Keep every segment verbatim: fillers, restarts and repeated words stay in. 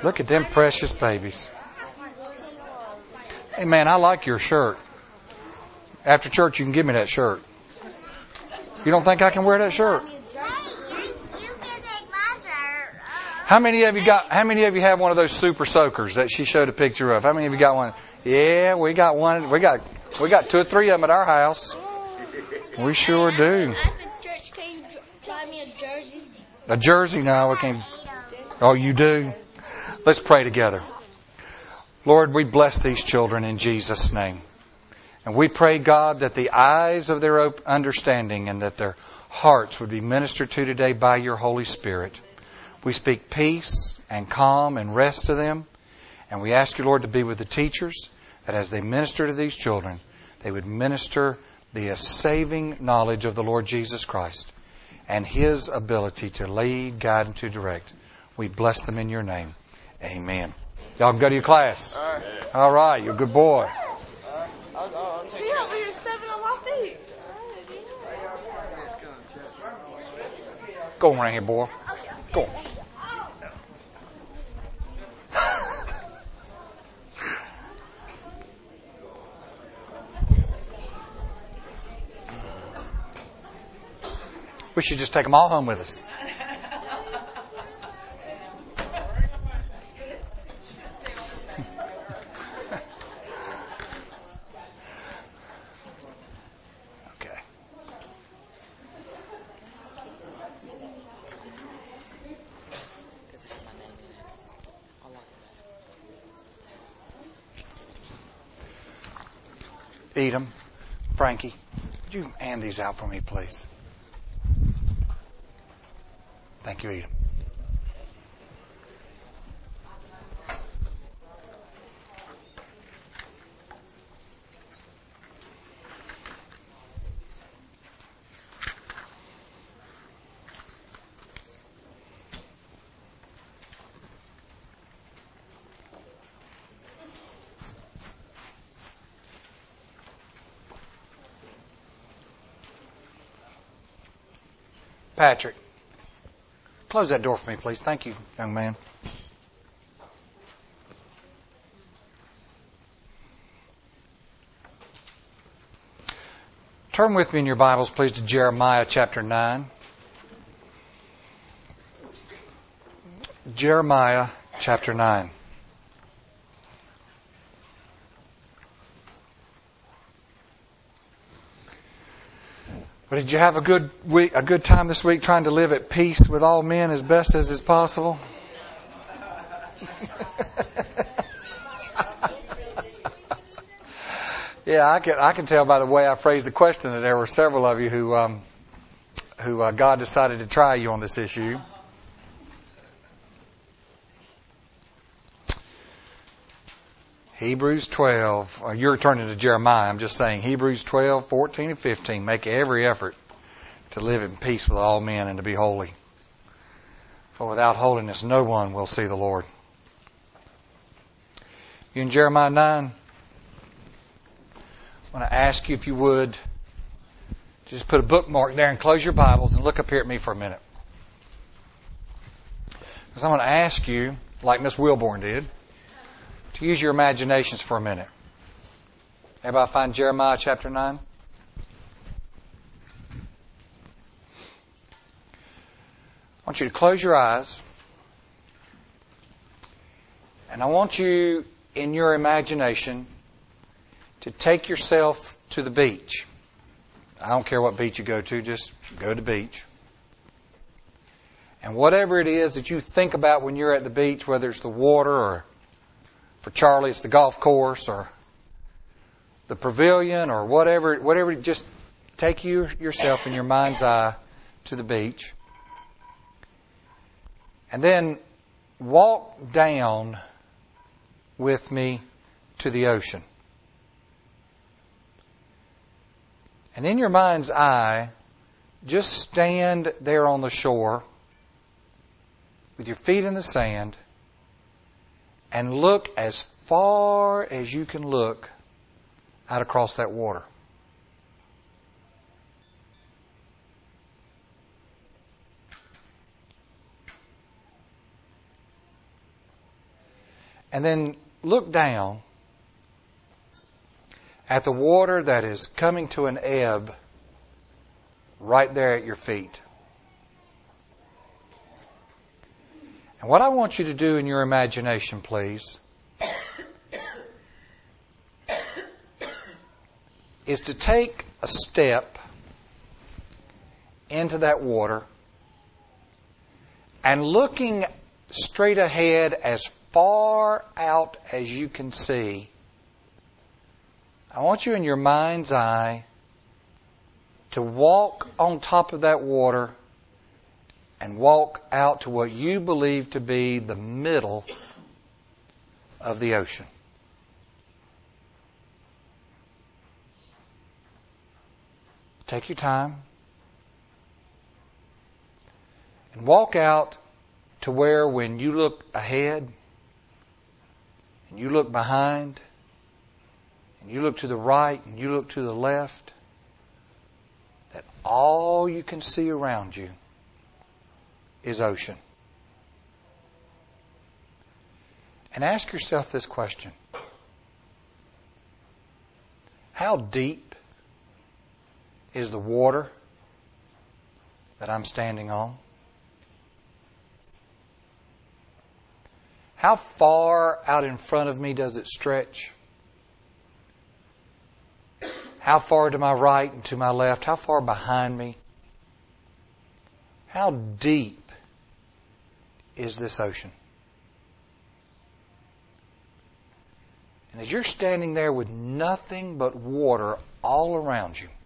Look at them precious babies. Hey, man, I like your shirt. After church, you can give me that shirt. You don't think I can wear that shirt? How many of you got? How many of you have one of those super soakers that she showed a picture of? How many of you got one? Yeah, we got one. We got we got two or three of them at our house. We sure do. A jersey? No, we can't. Oh, you do? Let's pray together. Lord, we bless these children in Jesus' name. And we pray, God, that the eyes of their understanding and that their hearts would be ministered to today by your Holy Spirit. We speak peace and calm and rest to them. And we ask you, Lord, to be with the teachers, that as they minister to these children, they would minister the saving knowledge of the Lord Jesus Christ and His ability to lead, guide, and to direct. We bless them in your name. Amen. Y'all can go to your class. All right. All right, you're a good boy. She over here stepping on my feet. Go on right here, boy. Go on. We should just take them all home with us. Okay. Edom, Frankie, would you hand these out for me, please? Thank you, Edom. Patrick. Close that door for me, please. Thank you, young man. Turn with me in your Bibles, please, to Jeremiah chapter nine. Jeremiah chapter nine. But did you have a good week, a good time this week trying to live at peace with all men as best as is possible? Yeah, I can I can tell by the way I phrased the question that there were several of you who um, who uh, God decided to try you on this issue. Hebrews twelve. Uh, you're turning to Jeremiah. I'm just saying Hebrews twelve, fourteen, and fifteen. Make every effort to live in peace with all men and to be holy. For without holiness, no one will see the Lord. You in Jeremiah nine? I want to ask you if you would just put a bookmark there and close your Bibles and look up here at me for a minute. Because I'm going to ask you, like Miss Wilborn did, to use your imaginations for a minute. Everybody find Jeremiah chapter nine? I want you to close your eyes. And I want you, in your imagination, to take yourself to the beach. I don't care what beach you go to, just go to the beach. And whatever it is that you think about when you're at the beach, whether it's the water or for Charlie, it's the golf course or the pavilion or whatever. Whatever. Just take you yourself in your mind's eye to the beach. And then walk down with me to the ocean. And in your mind's eye, just stand there on the shore with your feet in the sand and look as far as you can look out across that water. And then look down at the water that is coming to an ebb right there at your feet. And what I want you to do in your imagination, please, is to take a step into that water and looking straight ahead as far out as you can see, I want you in your mind's eye to walk on top of that water and walk out to what you believe to be the middle of the ocean. Take your time and walk out to where when you look ahead and you look behind and you look to the right and you look to the left, that all you can see around you is ocean. And ask yourself this question: how deep is the water that I'm standing on? How far out in front of me does it stretch? How far to my right and to my left? How far behind me? How deep is this ocean? And as you're standing there with nothing but water all around you,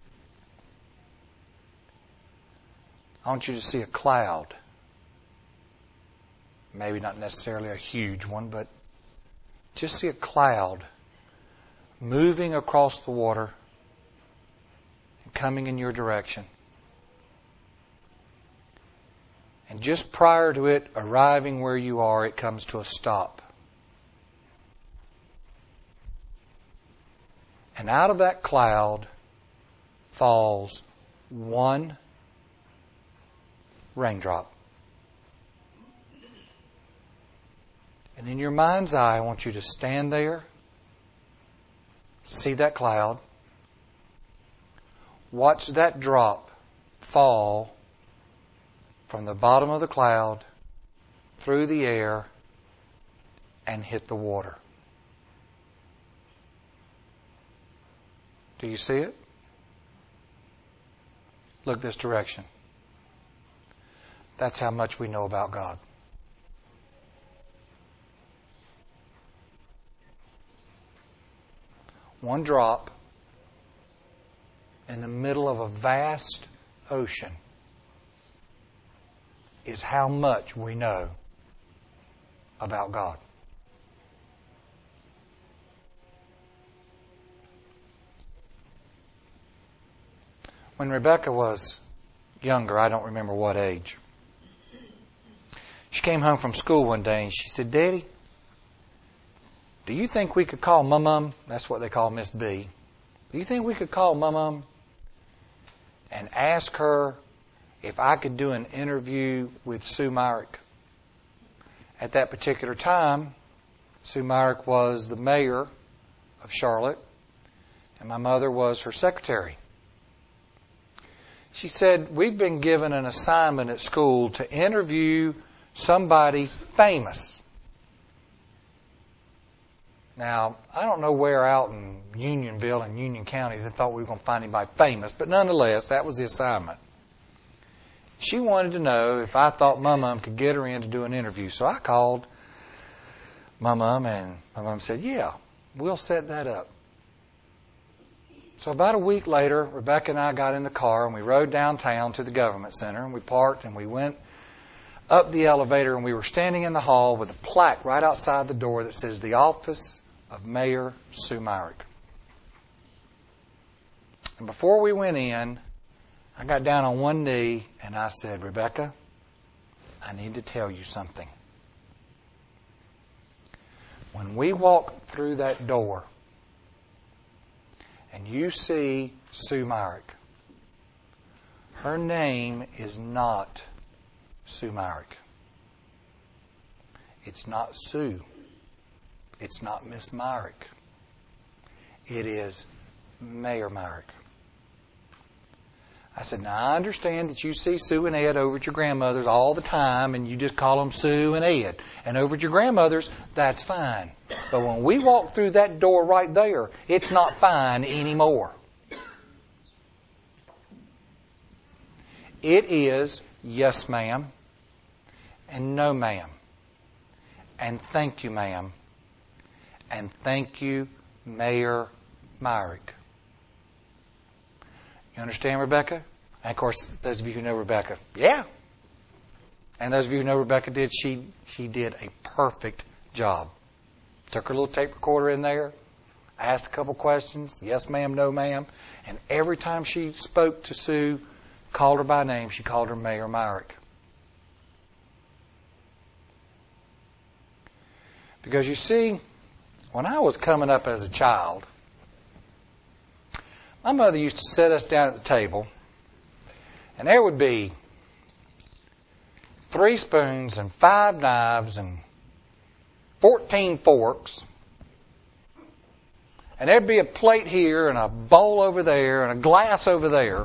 I want you to see a cloud. Maybe not necessarily a huge one, but just see a cloud moving across the water and coming in your direction. And just prior to it arriving where you are, it comes to a stop. And out of that cloud falls one raindrop. And in your mind's eye, I want you to stand there, see that cloud, watch that drop fall from the bottom of the cloud through the air and hit the water. Do you see it? Look this direction. That's how much we know about God. One drop in the middle of a vast ocean is how much we know about God. When Rebecca was younger, I don't remember what age, she came home from school one day and she said, "Daddy, do you think we could call Mum-Mum?" That's what they call Miss B. "Do you think we could call Mum-Mum and ask her if I could do an interview with Sue Myrick?" At that particular time, Sue Myrick was the mayor of Charlotte, and my mother was her secretary. She said, "We've been given an assignment at school to interview somebody famous." Now, I don't know where out in Unionville and Union County they thought we were going to find anybody famous, but nonetheless, that was the assignment. She wanted to know if I thought Mum-Mum could get her in to do an interview. So I called Mum-Mum, and Mum-Mum said, "Yeah, we'll set that up." So about a week later, Rebecca and I got in the car, and we rode downtown to the government center, and we parked, and we went up the elevator, and we were standing in the hall with a plaque right outside the door that says, "The Office of Mayor Sue Myrick." And before we went in, I got down on one knee and I said, "Rebecca, I need to tell you something. When we walk through that door and you see Sue Myrick, her name is not Sue Myrick. It's not Sue. It's not Miss Myrick. It is Mayor Myrick. I said, now I understand that you see Sue and Ed over at your grandmother's all the time and you just call them Sue and Ed. And over at your grandmother's, that's fine. But when we walk through that door right there, it's not fine anymore. It is yes, ma'am, and no, ma'am, and thank you, ma'am, and thank you, Mayor Myrick. You understand, Rebecca? And of course, those of you who know Rebecca, yeah. And those of you who know Rebecca did, she she did a perfect job. Took her little tape recorder in there, asked a couple questions, yes ma'am, no ma'am, and every time she spoke to Sue, called her by name, she called her Mayor Myrick. Because you see, when I was coming up as a child, my mother used to sit us down at the table, and there would be three spoons and five knives and fourteen forks. And there'd be a plate here and a bowl over there and a glass over there.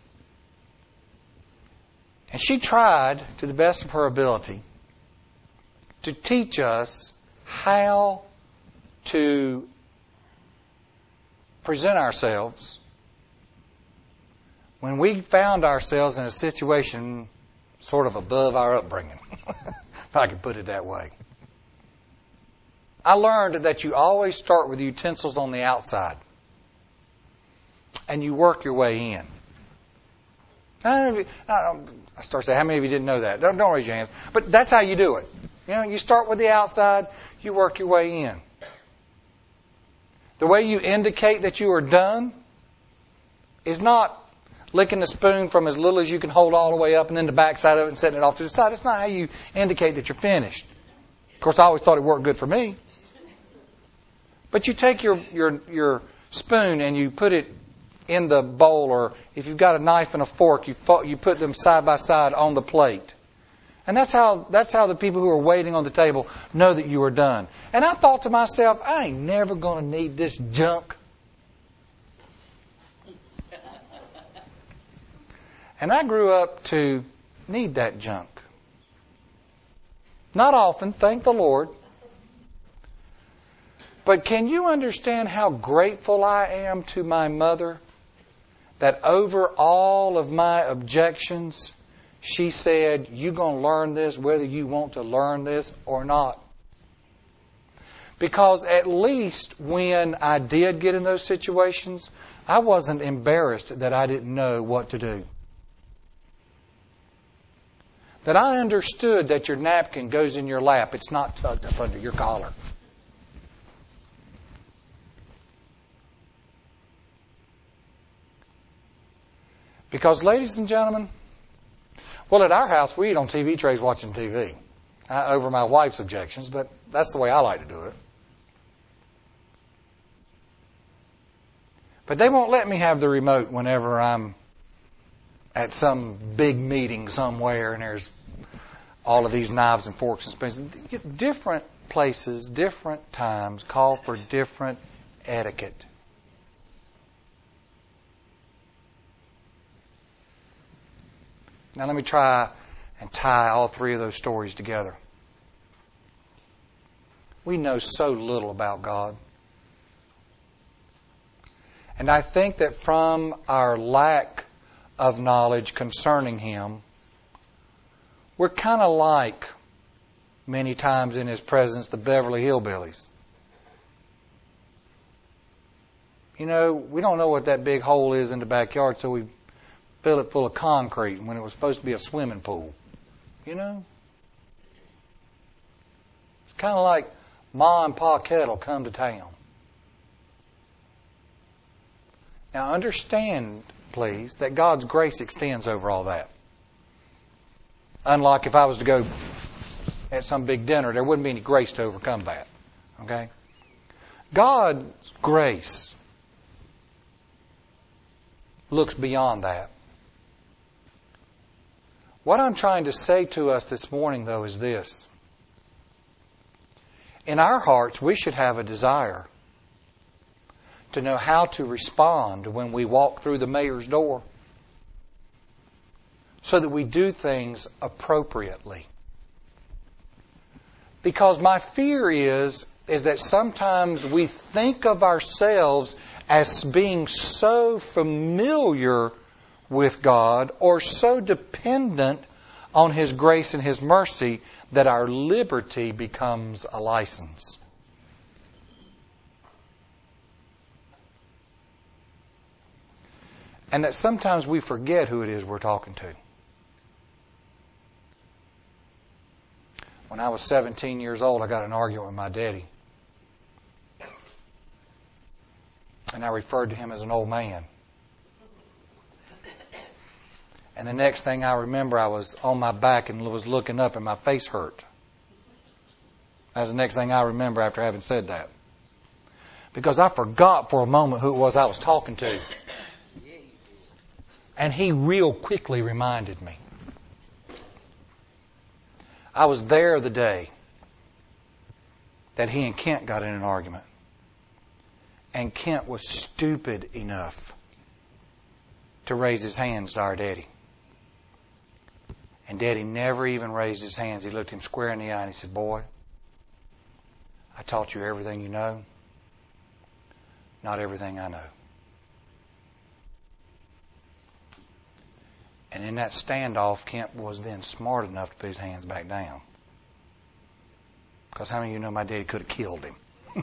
And she tried, to the best of her ability, to teach us how to present ourselves when we found ourselves in a situation sort of above our upbringing, if I could put it that way. I learned that you always start with the utensils on the outside and you work your way in. I start saying, how many of you didn't know that? Don't, don't raise your hands. But that's how you do it. You know, you start with the outside, you work your way in. The way you indicate that you are done is not licking the spoon from as little as you can hold all the way up and then the backside of it and setting it off to the side. That's not how you indicate that you're finished. Of course, I always thought it worked good for me. But you take your, your, your spoon and you put it in the bowl, or if you've got a knife and a fork, you, fo- you put them side by side on the plate. And that's how that's how the people who are waiting on the table know that you are done. And I thought to myself, I ain't never going to need this junk. And I grew up to need that junk. Not often, thank the Lord. But can you understand how grateful I am to my mother that over all of my objections, she said, you're going to learn this whether you want to learn this or not. Because at least when I did get in those situations, I wasn't embarrassed that I didn't know what to do. That I understood that your napkin goes in your lap. It's not tucked up under your collar. Because, ladies and gentlemen, well, at our house, we eat on T V trays watching T V. Uh, over my wife's objections, but that's the way I like to do it. But they won't let me have the remote whenever I'm at some big meeting somewhere and there's all of these knives and forks and spoons. Different places, different times call for different etiquette. Now let me try and tie all three of those stories together. We know so little about God. And I think that from our lack of knowledge concerning Him, we're kind of like, many times in His presence, the Beverly Hillbillies. You know, we don't know what that big hole is in the backyard, so we fill it full of concrete when it was supposed to be a swimming pool. You know? It's kind of like Ma and Pa Kettle come to town. Now understand, please, that God's grace extends over all that. Unlike if I was to go at some big dinner, there wouldn't be any grace to overcome that. Okay? God's grace looks beyond that. What I'm trying to say to us this morning, though, is this. in our hearts, we should have a desire to know how to respond when we walk through the mayor's door so that we do things appropriately. Because my fear is, is that sometimes we think of ourselves as being so familiar with God or so dependent on His grace and His mercy that our liberty becomes a license. And that sometimes we forget who it is we're talking to. When I was seventeen years old, I got in an argument with my daddy. And I referred to him as an old man. And the next thing I remember, I was on my back and was looking up and my face hurt. That's the next thing I remember after having said that. Because I forgot for a moment who it was I was talking to. And he real quickly reminded me. I was there the day that he and Kent got in an argument. And Kent was stupid enough to raise his hands to our daddy. And Daddy never even raised his hands. He looked him square in the eye and he said, "Boy, I taught you everything you know. Not everything I know." And in that standoff, Kent was then smart enough to put his hands back down. Because how many of you know my daddy could have killed him?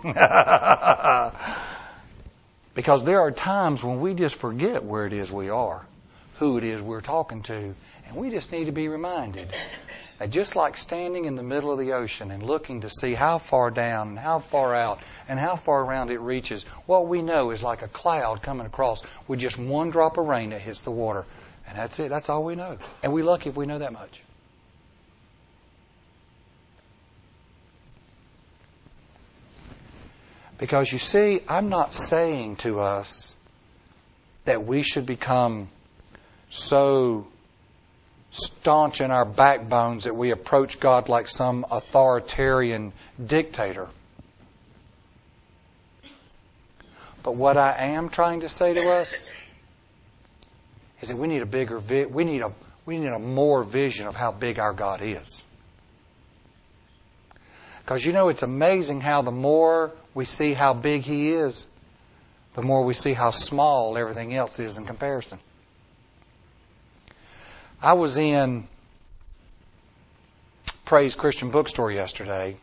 Because there are times when we just forget where it is we are, who it is we're talking to, and we just need to be reminded that just like standing in the middle of the ocean and looking to see how far down and how far out and how far around it reaches, what we know is like a cloud coming across with just one drop of rain that hits the water. And that's it. That's all we know. And we're lucky if we know that much. Because you see, I'm not saying to us that we should become so staunch in our backbones that we approach God like some authoritarian dictator. But what I am trying to say to us is that we need a bigger vi- we need a we need a more vision of how big our God is. Because you know, it's amazing how the more we see how big He is, the more we see how small everything else is in comparison. I was in Praise Christian Bookstore yesterday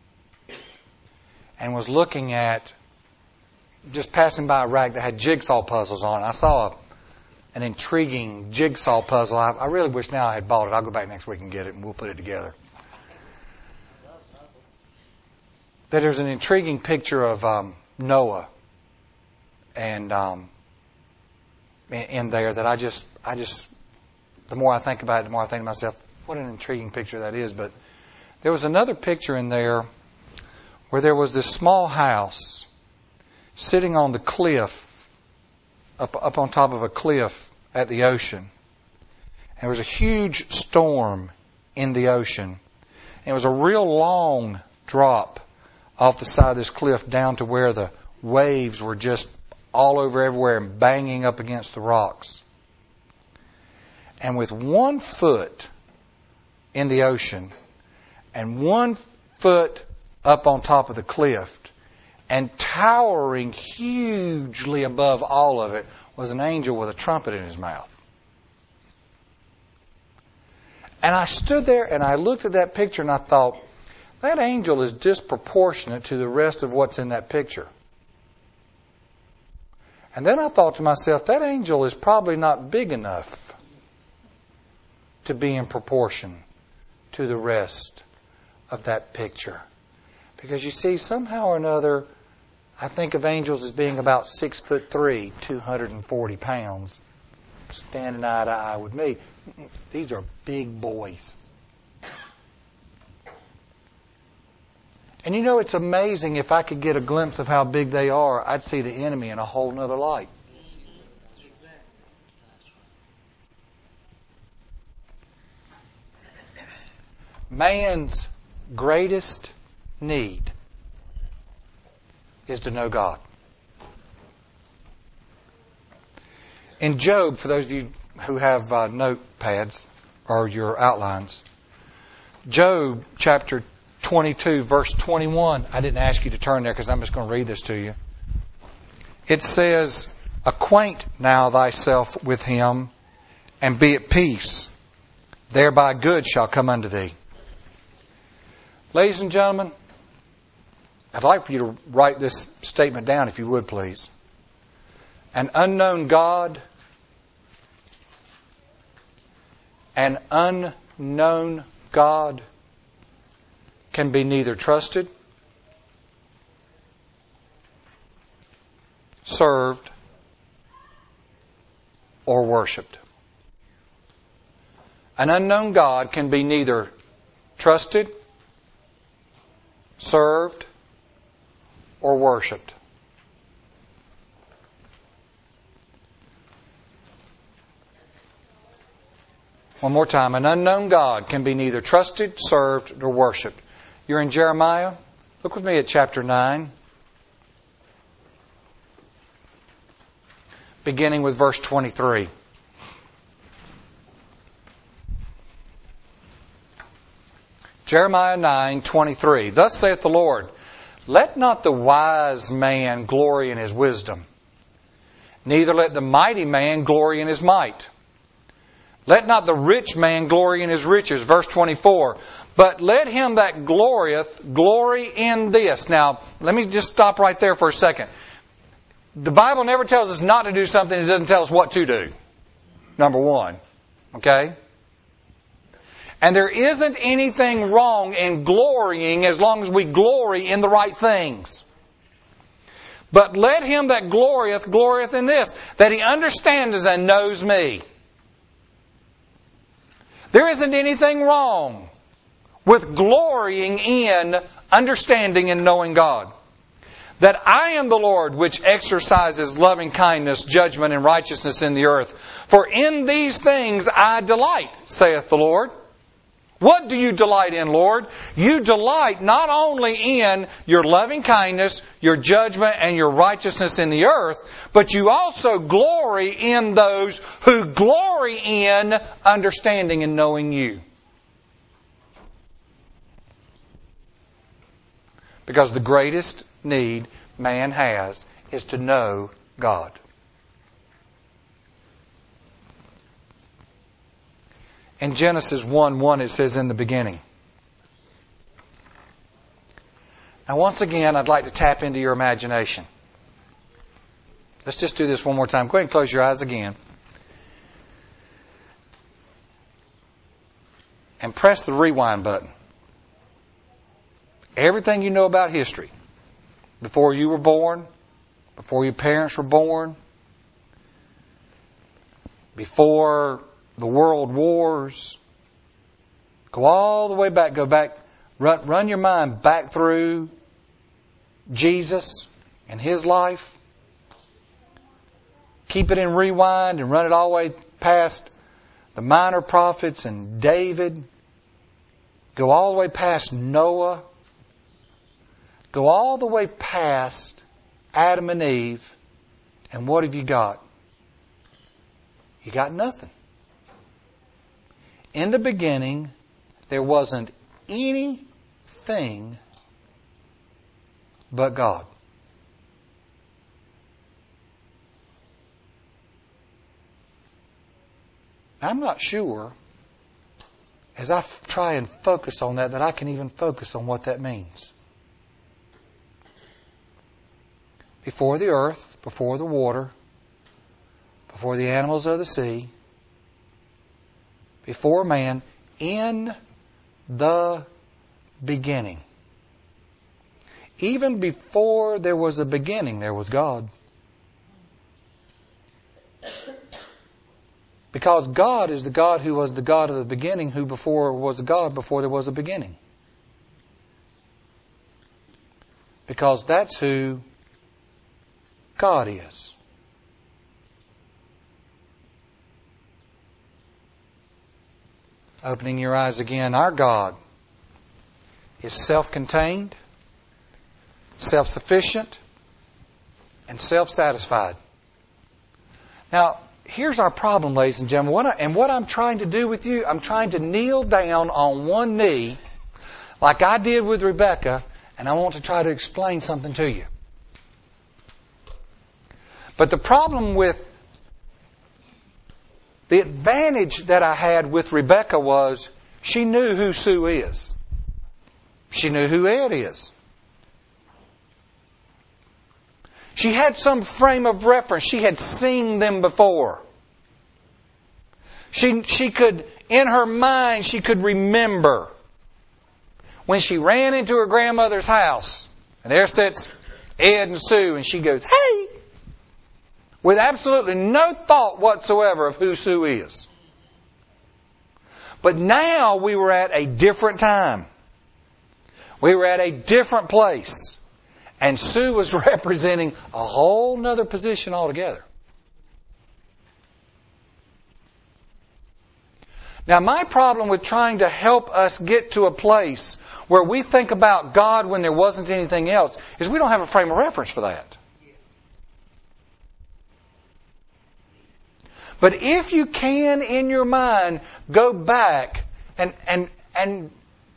and was looking at, just passing by a rack that had jigsaw puzzles on it. I saw a, an intriguing jigsaw puzzle. I, I really wish now I had bought it. I'll go back next week and get it and we'll put it together. That there's an intriguing picture of um, Noah and um, in, in there that I just, I just, the more I think about it, the more I think to myself, what an intriguing picture that is. But there was another picture in there where there was this small house sitting on the cliff, up, up on top of a cliff at the ocean. And there was a huge storm in the ocean. And it was a real long drop off the side of this cliff down to where the waves were just all over everywhere and banging up against the rocks. And with one foot in the ocean and one foot up on top of the cliff and towering hugely above all of it was an angel with a trumpet in his mouth. And I stood there and I looked at that picture and I thought, that angel is disproportionate to the rest of what's in that picture. And then I thought to myself, that angel is probably not big enough to be in proportion to the rest of that picture. Because you see, somehow or another, I think of angels as being about six foot three, two hundred forty pounds, standing eye to eye with me. These are big boys. And you know, it's amazing, if I could get a glimpse of how big they are, I'd see the enemy in a whole nother light. Man's greatest need is to know God. In Job, for those of you who have uh, notepads or your outlines, Job chapter twenty-two, verse twenty-one. I didn't ask you to turn there because I'm just going to read this to you. It says, "Acquaint now thyself with him, and be at peace. Thereby good shall come unto thee." Ladies and gentlemen, I'd like for you to write this statement down if you would, please. An unknown God, an unknown God can be neither trusted, served, or worshipped. An unknown God can be neither trusted, served, or worshipped. One more time. An unknown God can be neither trusted, served, or worshipped. You're in Jeremiah. Look with me at chapter nine. Beginning with verse twenty-three. Jeremiah nine twenty-three. "Thus saith the Lord, let not the wise man glory in his wisdom, neither let the mighty man glory in his might. Let not the rich man glory in his riches." Verse twenty-four. "But let him that glorieth glory in this." Now, let me just stop right there for a second. The Bible never tells us not to do something. It doesn't tell us what to do. Number one. Okay? And there isn't anything wrong in glorying as long as we glory in the right things. "But let him that glorieth, glorieth in this, that he understands and knows me." There isn't anything wrong with glorying in understanding and knowing God. "That I am the Lord which exercises loving kindness, judgment, and righteousness in the earth. For in these things I delight, saith the Lord." What do you delight in, Lord? You delight not only in your loving kindness, your judgment, and your righteousness in the earth, but you also glory in those who glory in understanding and knowing you. Because the greatest need man has is to know God. In Genesis one one it says, "In the beginning." Now once again, I'd like to tap into your imagination. Let's just do this one more time. Go ahead and close your eyes again. And press the rewind button. Everything you know about history, before you were born, before your parents were born, before the world wars, go all the way back, go back, run, run your mind back through Jesus and His life. Keep it in rewind and run it all the way past the minor prophets and David. Go all the way past Noah. Go all the way past Adam and Eve. And what have you got? You got nothing. In the beginning, there wasn't anything but God. I'm not sure, as I f- try and focus on that, that I can even focus on what that means. Before the earth, before the water, before the animals of the sea, before man, in the beginning. Even before there was a beginning, there was God. Because God is the God who was the God of the beginning, who before was a God before there was a beginning. Because that's who God is. Opening your eyes again, our God is self-contained, self-sufficient, and self-satisfied. Now, here's our problem, ladies and gentlemen. What I, and what I'm trying to do with you, I'm trying to kneel down on one knee like I did with Rebecca, and I want to try to explain something to you. But the problem with the advantage that I had with Rebecca was she knew who Sue is. She knew who Ed is. She had some frame of reference. She had seen them before. She, she could, in her mind, she could remember when she ran into her grandmother's house. And there sits Ed and Sue, and she goes, "Hey!" with absolutely no thought whatsoever of who Sue is. But now we were at a different time. We were at a different place. And Sue was representing a whole nother position altogether. Now, my problem with trying to help us get to a place where we think about God when there wasn't anything else is we don't have a frame of reference for that. But if you can, in your mind, go back and and and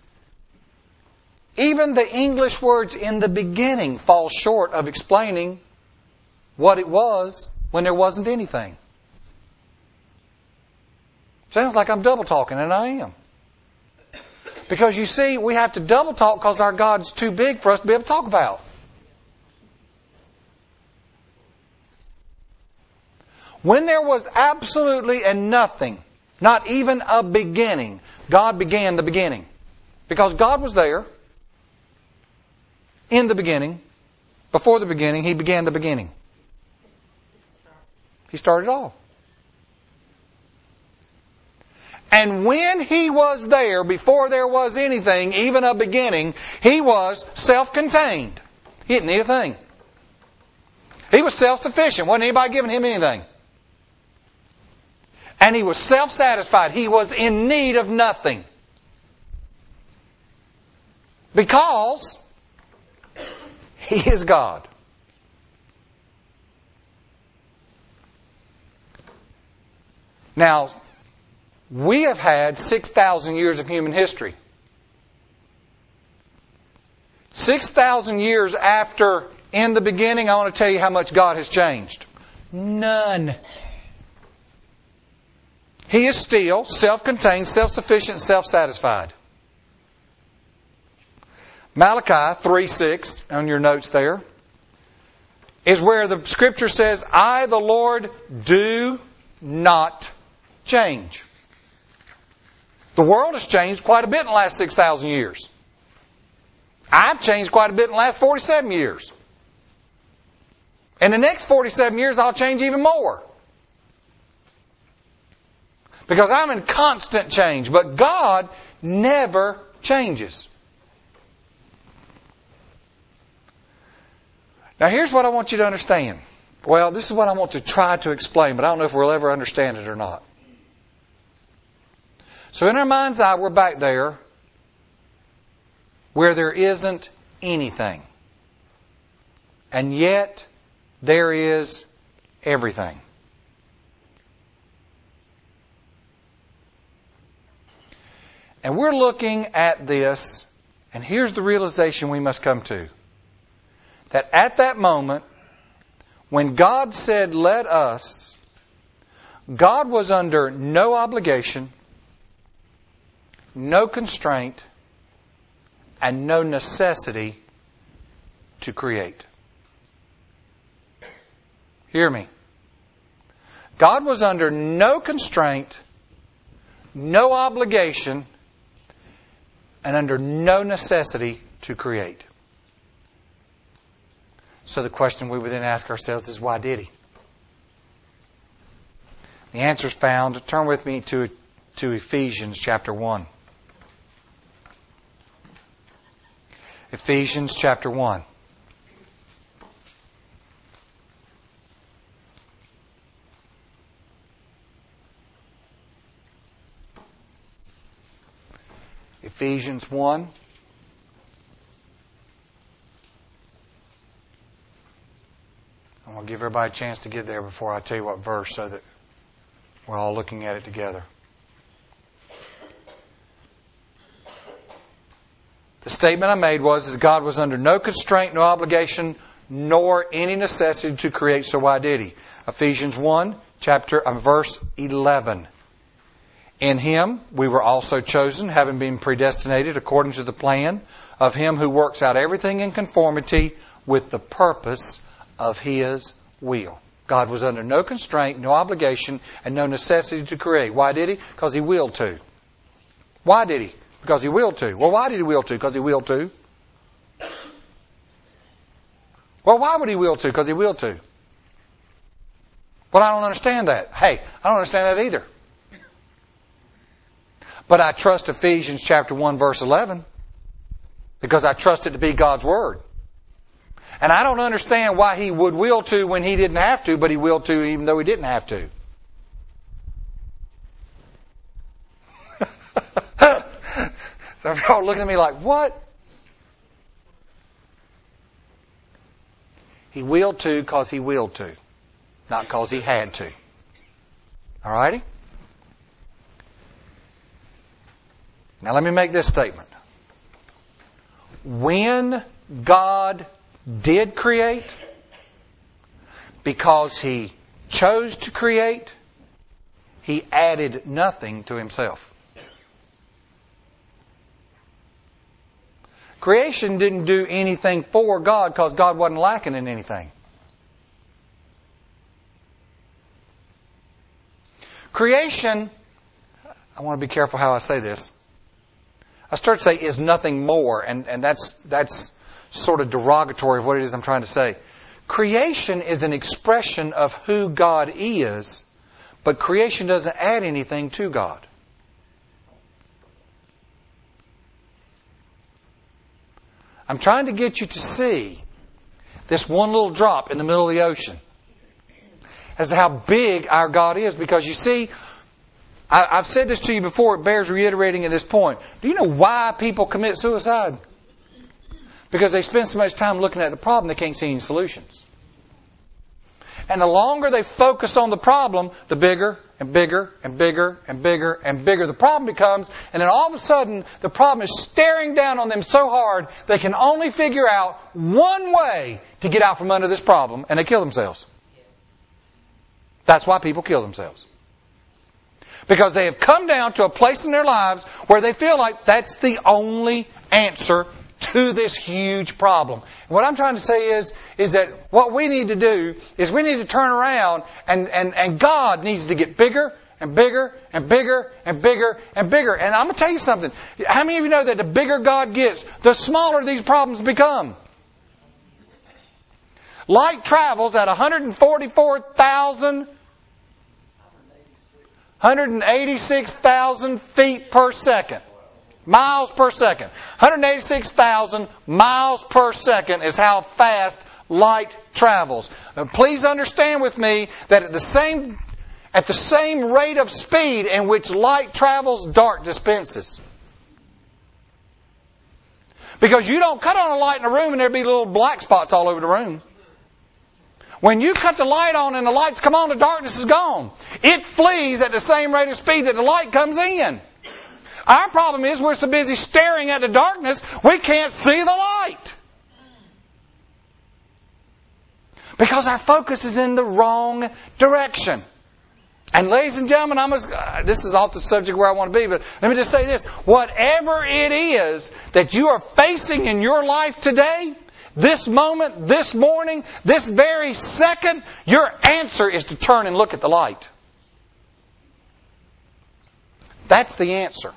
even the English words "in the beginning" fall short of explaining what it was when there wasn't anything. Sounds like I'm double talking, and I am. Because you see, we have to double talk because our God's too big for us to be able to talk about. When there was absolutely and nothing, not even a beginning, God began the beginning. Because God was there in the beginning. Before the beginning, He began the beginning. He started it all. And when He was there, before there was anything, even a beginning, He was self-contained. He didn't need a thing. He was self-sufficient. Wasn't anybody giving Him anything. And He was self-satisfied. He was in need of nothing. Because He is God. Now, we have had six thousand years of human history. six thousand years after in the beginning, I want to tell you how much God has changed. None. He is still self-contained, self-sufficient, self-satisfied. Malachi three six, on your notes there, is where the Scripture says, "I, the Lord, do not change." The world has changed quite a bit in the last six thousand years. I've changed quite a bit in the last forty-seven years. In the next forty-seven years, I'll change even more. Because I'm in constant change. But God never changes. Now here's what I want you to understand. Well, this is what I want to try to explain, but I don't know if we'll ever understand it or not. So in our mind's eye, we're back there where there isn't anything. And yet, there is everything. And we're looking at this, and here's the realization we must come to. That at that moment, when God said, "Let us," God was under no obligation, no constraint, and no necessity to create. Hear me. God was under no constraint, no obligation, and under no necessity to create. So the question we would then ask ourselves is, why did He? The answer is found. Turn with me to, to Ephesians chapter one. Ephesians chapter one. Ephesians one. I'm going to give everybody a chance to get there before I tell you what verse so that we're all looking at it together. The statement I made was that God was under no constraint, no obligation, nor any necessity to create, so why did He? Ephesians one, chapter, uh, verse eleven. In Him we were also chosen, having been predestinated according to the plan of Him who works out everything in conformity with the purpose of His will. God was under no constraint, no obligation, and no necessity to create. Why did He? Because He willed to. Why did He? Because He willed to. Well, why did He will to? Because He willed to. Well, why would He will to? Because He willed to. Well, I don't understand that. Hey, I don't understand that either. But I trust Ephesians chapter one, verse eleven. Because I trust it to be God's Word. And I don't understand why He would will to when He didn't have to, but He willed to even though He didn't have to. Some of y'all are looking at me like, what? He willed to because He willed to. Not because He had to. Alrighty? Now let me make this statement. When God did create, because He chose to create, He added nothing to Himself. Creation didn't do anything for God because God wasn't lacking in anything. Creation, I want to be careful how I say this. I start to say is nothing more, and, and that's that's sort of derogatory of what it is I'm trying to say. Creation is an expression of who God is, but creation doesn't add anything to God. I'm trying to get you to see this one little drop in the middle of the ocean as to how big our God is. Because you see, I, I've said this to you before, it bears reiterating at this point. Do you know why people commit suicide? Because they spend so much time looking at the problem, they can't see any solutions. And the longer they focus on the problem, the bigger and bigger and bigger and bigger and bigger the problem becomes. And then all of a sudden, the problem is staring down on them so hard, they can only figure out one way to get out from under this problem, and they kill themselves. That's why people kill themselves. Because they have come down to a place in their lives where they feel like that's the only answer to this huge problem. And what I'm trying to say is, is that what we need to do is we need to turn around and, and, and God needs to get bigger and bigger and bigger and bigger and bigger. And I'm going to tell you something. How many of you know that the bigger God gets, the smaller these problems become? Light travels at one hundred forty-four thousand, one hundred eighty-six thousand feet per second. Miles per second. one hundred eighty-six thousand miles per second is how fast light travels. Now, please understand with me that at the same at the same rate of speed in which light travels, dark dispenses. Because you don't cut on a light in a room and there'd be little black spots all over the room. When you cut the light on and the lights come on, the darkness is gone. It flees at the same rate of speed that the light comes in. Our problem is we're so busy staring at the darkness, we can't see the light. Because our focus is in the wrong direction. And ladies and gentlemen, I must, uh, this is off the subject where I want to be, but let me just say this. Whatever it is that you are facing in your life today, this moment, this morning, this very second, your answer is to turn and look at the light. That's the answer.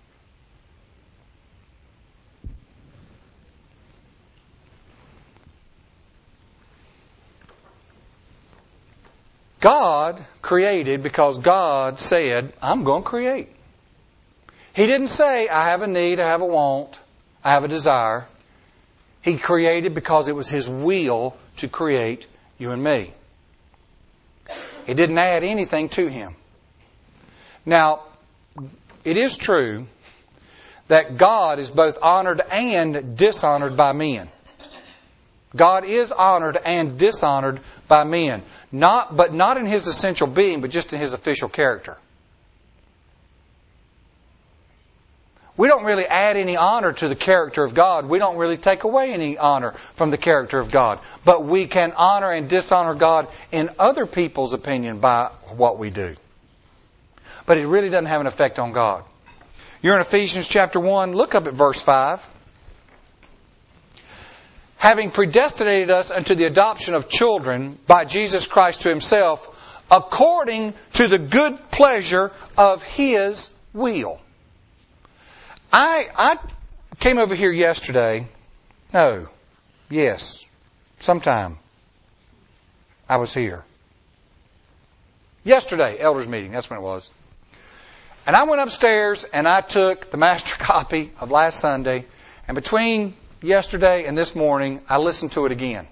God created because God said, I'm going to create. He didn't say, I have a need, I have a want, I have a desire. He created because it was His will to create you and me. He didn't add anything to Him. Now, it is true that God is both honored and dishonored by men. God is honored and dishonored by men. Not, but not in His essential being, but just in His official character. We don't really add any honor to the character of God. We don't really take away any honor from the character of God. But we can honor and dishonor God in other people's opinion by what we do. But it really doesn't have an effect on God. You're in Ephesians chapter one. Look up at verse five. Having predestinated us unto the adoption of children by Jesus Christ to Himself, according to the good pleasure of His will. I I came over here yesterday. No. Yes. Sometime. I was here. Yesterday, elders meeting. That's when it was. And I went upstairs and I took the master copy of last Sunday. And between yesterday and this morning, I listened to it again.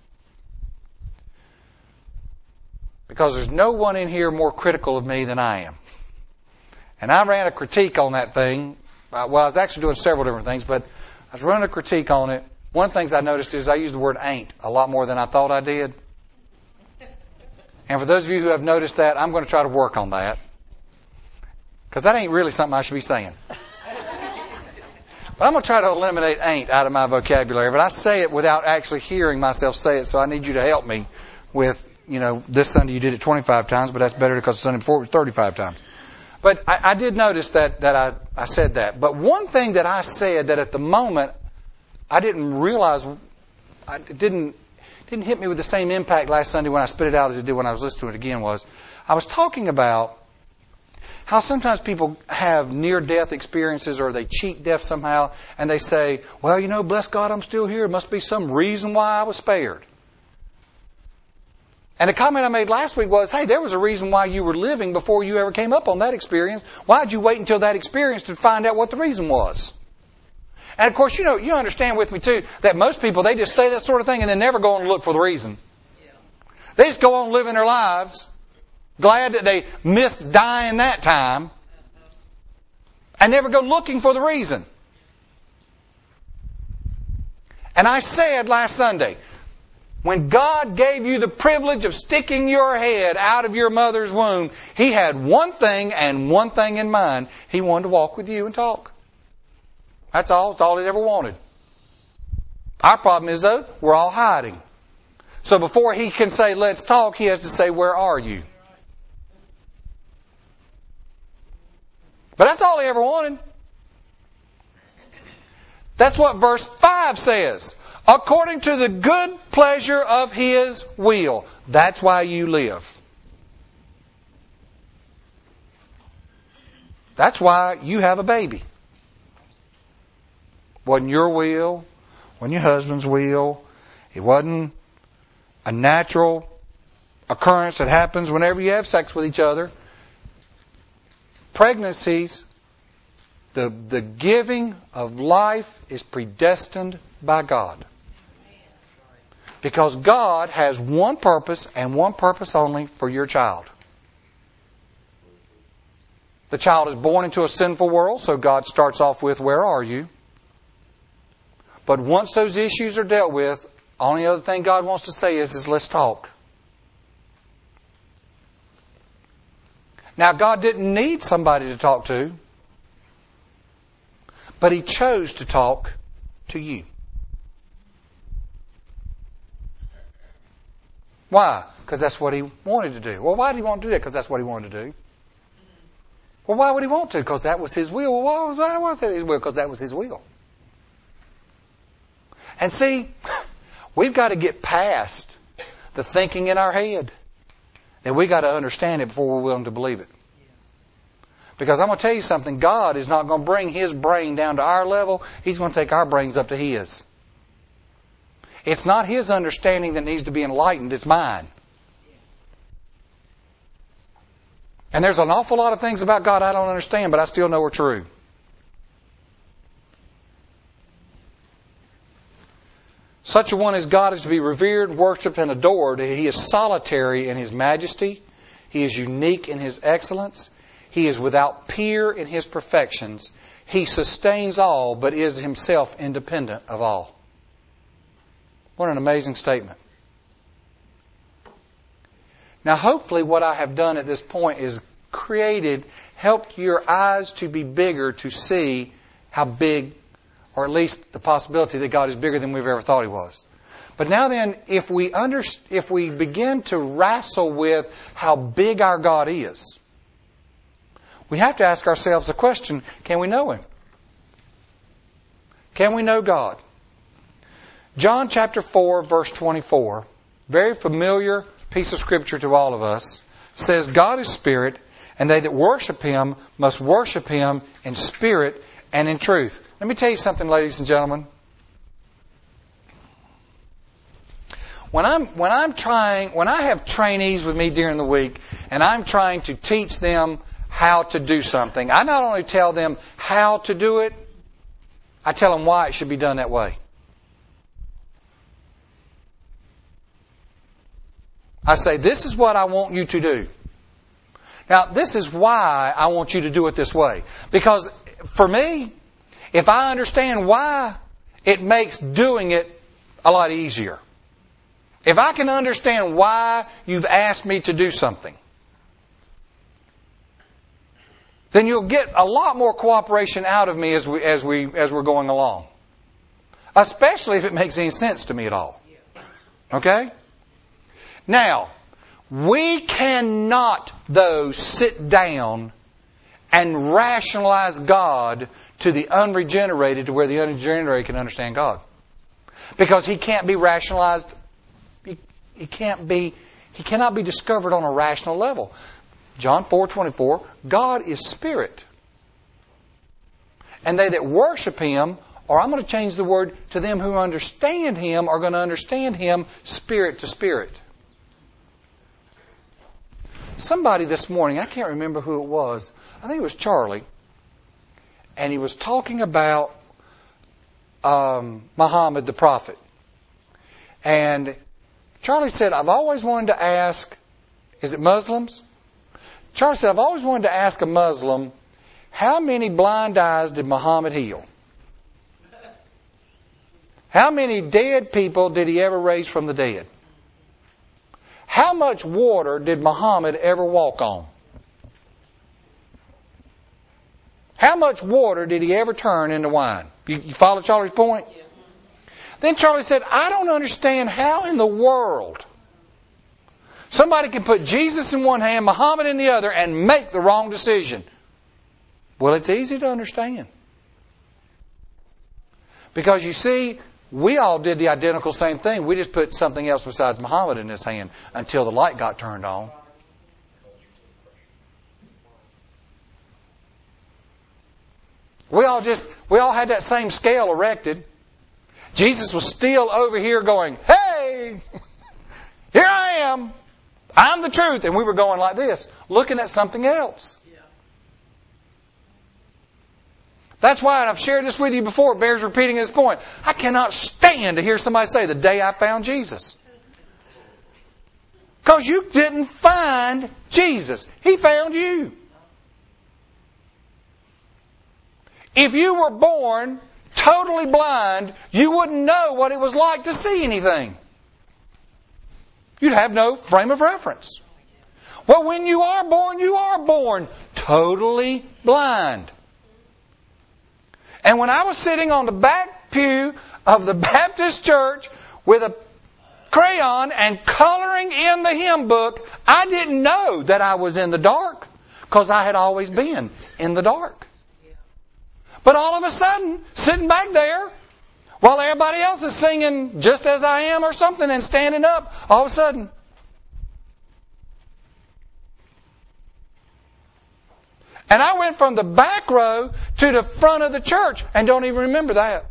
Because there's no one in here more critical of me than I am. And I ran a critique on that thing. Well, I was actually doing several different things, but I was running a critique on it. One of the things I noticed is I used the word ain't a lot more than I thought I did. And for those of you who have noticed that, I'm going to try to work on that. Because that ain't really something I should be saying. But I'm going to try to eliminate ain't out of my vocabulary. But I say it without actually hearing myself say it, so I need you to help me with, you know, this Sunday you did it twenty-five times, but that's better because the Sunday before it was thirty-five times. But I, I did notice that, that I, I said that. But one thing that I said that at the moment I didn't realize, I, it didn't, didn't hit me with the same impact last Sunday when I spit it out as it did when I was listening to it again was, I was talking about how sometimes people have near-death experiences or they cheat death somehow and they say, well, you know, bless God, I'm still here. There must be some reason why I was spared. And the comment I made last week was, hey, there was a reason why you were living before you ever came up on that experience. Why did you wait until that experience to find out what the reason was? And of course, you know, you understand with me too, that most people, they just say that sort of thing and then never go on to look for the reason. They just go on living their lives, glad that they missed dying that time, and never go looking for the reason. And I said last Sunday, when God gave you the privilege of sticking your head out of your mother's womb, He had one thing and one thing in mind. He wanted to walk with you and talk. That's all. That's all He ever wanted. Our problem is, though, we're all hiding. So before He can say, let's talk, He has to say, where are you? But that's all He ever wanted. That's what verse five says. According to the good pleasure of His will. That's why you live. That's why you have a baby. Wasn't your will. Wasn't your husband's will. It wasn't a natural occurrence that happens whenever you have sex with each other. Pregnancies, the, the giving of life is predestined by God. Because God has one purpose and one purpose only for your child. The child is born into a sinful world, so God starts off with, where are you? But once those issues are dealt with, only other thing God wants to say is, is let's talk. Now, God didn't need somebody to talk to, but He chose to talk to you. Why? Because that's what He wanted to do. Well, why did He want to do that? Because that's what He wanted to do. Well, why would He want to? Because that was His will. Well, why was, why was that His will? Because that was His will. And see, we've got to get past the thinking in our head. And we've got to understand it before we're willing to believe it. Because I'm going to tell you something. God is not going to bring His brain down to our level. He's going to take our brains up to His. It's not His understanding that needs to be enlightened. It's mine. And there's an awful lot of things about God I don't understand, but I still know are true. Such a one as God is to be revered, worshipped, and adored. He is solitary in His majesty. He is unique in His excellence. He is without peer in His perfections. He sustains all, but is Himself independent of all. What an amazing statement. Now, hopefully what I have done at this point is created, helped your eyes to be bigger to see how big, or at least the possibility that God is bigger than we've ever thought He was. But now then, if we under, if we begin to wrestle with how big our God is, we have to ask ourselves the question, can we know Him? Can we know God? John chapter four, verse twenty-four, very familiar piece of Scripture to all of us, says, God is Spirit, and they that worship Him must worship Him in spirit and in truth. Let me tell you something, ladies and gentlemen. When I'm, when I'm trying, when I have trainees with me during the week, and I'm trying to teach them how to do something, I not only tell them how to do it, I tell them why it should be done that way. I say, this is what I want you to do. Now, this is why I want you to do it this way. Because for me, if I understand why, it makes doing it a lot easier. If I can understand why you've asked me to do something, then you'll get a lot more cooperation out of me as we as we as we're going along. Especially if it makes any sense to me at all. Okay? Now, we cannot, though, sit down and rationalize God to the unregenerated to where the unregenerated can understand God. Because He can't be rationalized. He, he can't be. He cannot be discovered on a rational level. John four twenty-four, God is Spirit. And they that worship Him, or I'm going to change the word, to them who understand Him, are going to understand Him spirit to spirit. Somebody this morning, I can't remember who it was, I think it was Charlie, and he was talking about um, Muhammad the prophet. And Charlie said, I've always wanted to ask, is it Muslims? Charlie said, I've always wanted to ask a Muslim, how many blind eyes did Muhammad heal? How many dead people did he ever raise from the dead? How much water did Muhammad ever walk on? How much water did he ever turn into wine? You, you follow Charlie's point? Yeah. Then Charlie said, I don't understand how in the world somebody can put Jesus in one hand, Muhammad in the other, and make the wrong decision. Well, it's easy to understand. Because you see, we all did the identical same thing. We just put something else besides Muhammad in his hand until the light got turned on. We all just, we all had that same scale erected. Jesus was still over here going, hey, here I am. I'm the truth. And we were going like this, looking at something else. That's why, and I've shared this with you before, it bears repeating this point. I cannot stand to hear somebody say, the day I found Jesus. Because you didn't find Jesus. He found you. If you were born totally blind, you wouldn't know what it was like to see anything. You'd have no frame of reference. Well, when you are born, you are born totally blind. And when I was sitting on the back pew of the Baptist church with a crayon and coloring in the hymn book, I didn't know that I was in the dark because I had always been in the dark. But all of a sudden, sitting back there, while everybody else is singing Just As I Am or something and standing up, all of a sudden, and I went from the back row to the front of the church and don't even remember that.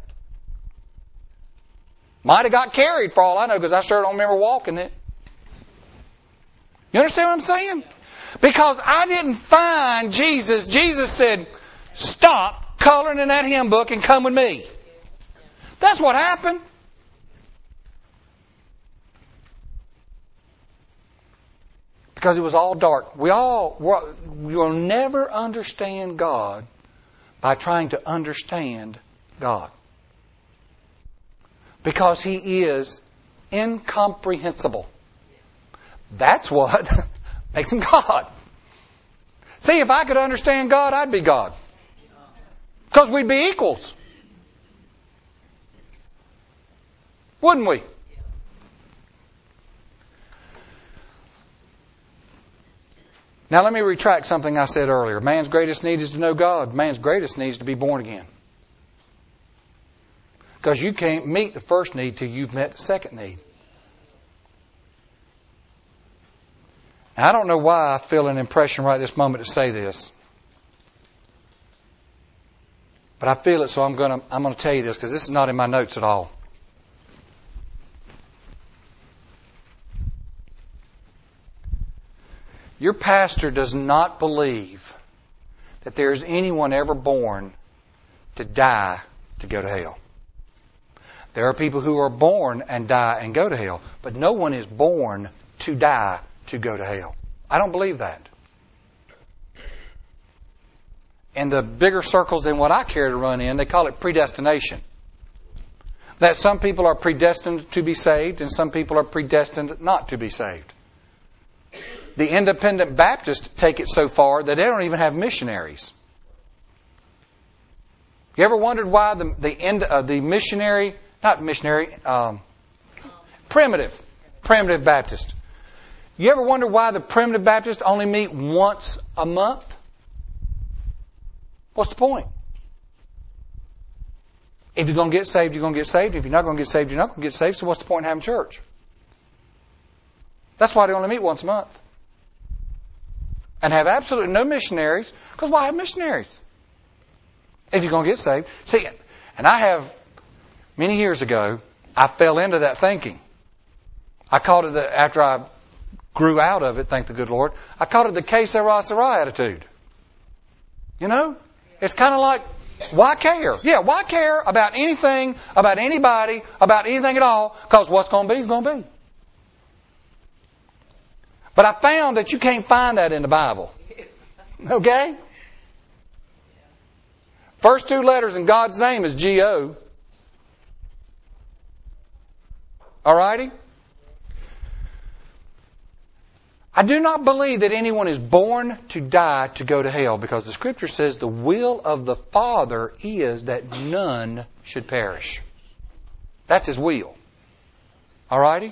Might have got carried for all I know because I sure don't remember walking it. You understand what I'm saying? Because I didn't find Jesus. Jesus said, stop coloring in that hymn book and come with me. That's what happened. Because it was all dark. We all, you'll never understand God by trying to understand God. Because He is incomprehensible. That's what makes him God. See, if I could understand God, I'd be God. Because we'd be equals. Wouldn't we? Now let me retract something I said earlier. Man's greatest need is to know God. Man's greatest need is to be born again. Because you can't meet the first need till you've met the second need. Now, I don't know why I feel an impression right this moment to say this. But I feel it, so I'm going to, I'm going to tell you this because this is not in my notes at all. Your pastor does not believe that there is anyone ever born to die to go to hell. There are people who are born and die and go to hell, but no one is born to die to go to hell. I don't believe that. In the bigger circles than what I care to run in, they call it predestination. That some people are predestined to be saved and some people are predestined not to be saved. The independent Baptists take it so far that they don't even have missionaries. You ever wondered why the the, end, uh, the missionary, not missionary, um, primitive, primitive Baptist. You ever wonder why the primitive Baptists only meet once a month? What's the point? If you're going to get saved, you're going to get saved. If you're not going to get saved, you're not going to get saved. So what's the point in having church? That's why they only meet once a month. And have absolutely no missionaries. Because why have missionaries? If you're going to get saved. See, and I have, many years ago, I fell into that thinking. I called it, the, after I grew out of it, thank the good Lord, I called it the que sera, sera attitude. You know? It's kind of like, why care? Yeah, why care about anything, about anybody, about anything at all? Because what's going to be is going to be. But I found that you can't find that in the Bible. Okay? First two letters in God's name is G O. Alrighty? I do not believe that anyone is born to die to go to hell, because the Scripture says the will of the Father is that none should perish. That's His will. Alrighty?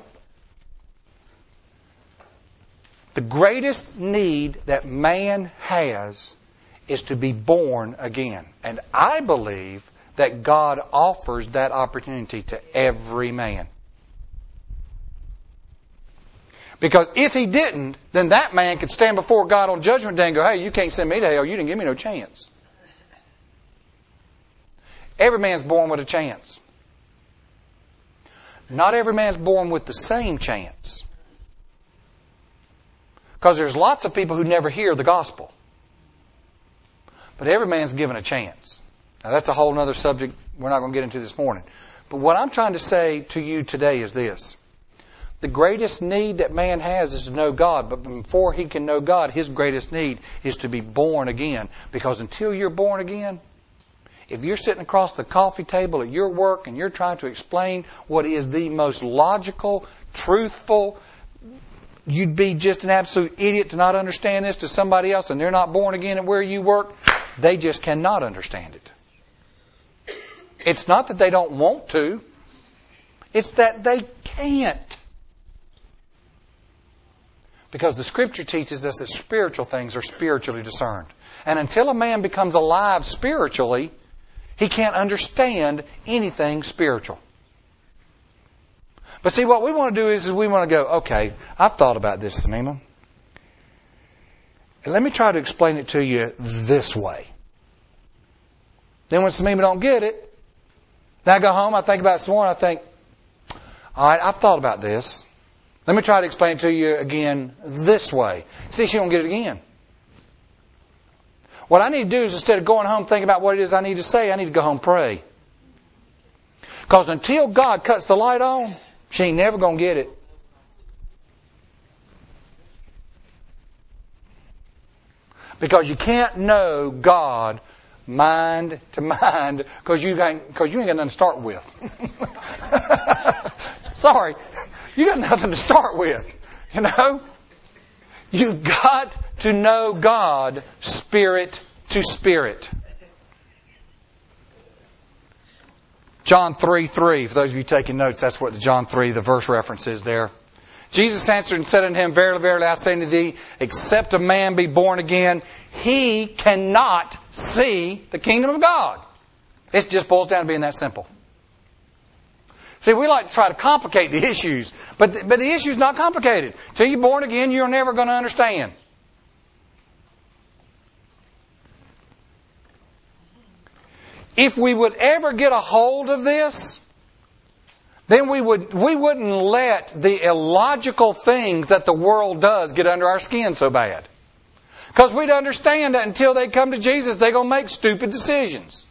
The greatest need that man has is to be born again. And I believe that God offers that opportunity to every man. Because if He didn't, then that man could stand before God on Judgment Day and go, hey, you can't send me to hell. You didn't give me no chance. Every man's born with a chance. Not every man's born with the same chance. Because there's lots of people who never hear the gospel. But every man's given a chance. Now that's a whole other subject we're not going to get into this morning. But what I'm trying to say to you today is this. The greatest need that man has is to know God. But before he can know God, his greatest need is to be born again. Because until you're born again, if you're sitting across the coffee table at your work and you're trying to explain what is the most logical, truthful, you'd be just an absolute idiot to not understand this to somebody else, and they're not born again at where you work, they just cannot understand it. It's not that they don't want to. It's that they can't. Because the Scripture teaches us that spiritual things are spiritually discerned. And until a man becomes alive spiritually, he can't understand anything spiritual. But see, what we want to do is, is we want to go, okay, I've thought about this, Samima. And let me try to explain it to you this way. Then when Samima don't get it, then I go home, I think about it some more, and I think, all right, I've thought about this. Let me try to explain it to you again this way. See, she won't get it again. What I need to do is, instead of going home thinking about what it is I need to say, I need to go home and pray. Because until God cuts the light on, she ain't never going to get it. Because you can't know God mind to mind because you, because you ain't got nothing to start with. Sorry. You got nothing to start with. You know? You've got to know God spirit to spirit. John three three. For those of you taking notes, that's what the John three, the verse reference is there. Jesus answered and said unto him, Verily, verily, I say unto thee, except a man be born again, he cannot see the kingdom of God. It just boils down to being that simple. See, we like to try to complicate the issues, but the, but the issue's not complicated. Till you're born again, you're never going to understand. If we would ever get a hold of this, then we would we wouldn't let the illogical things that the world does get under our skin so bad. Because we'd understand that until they come to Jesus, they're going to make stupid decisions.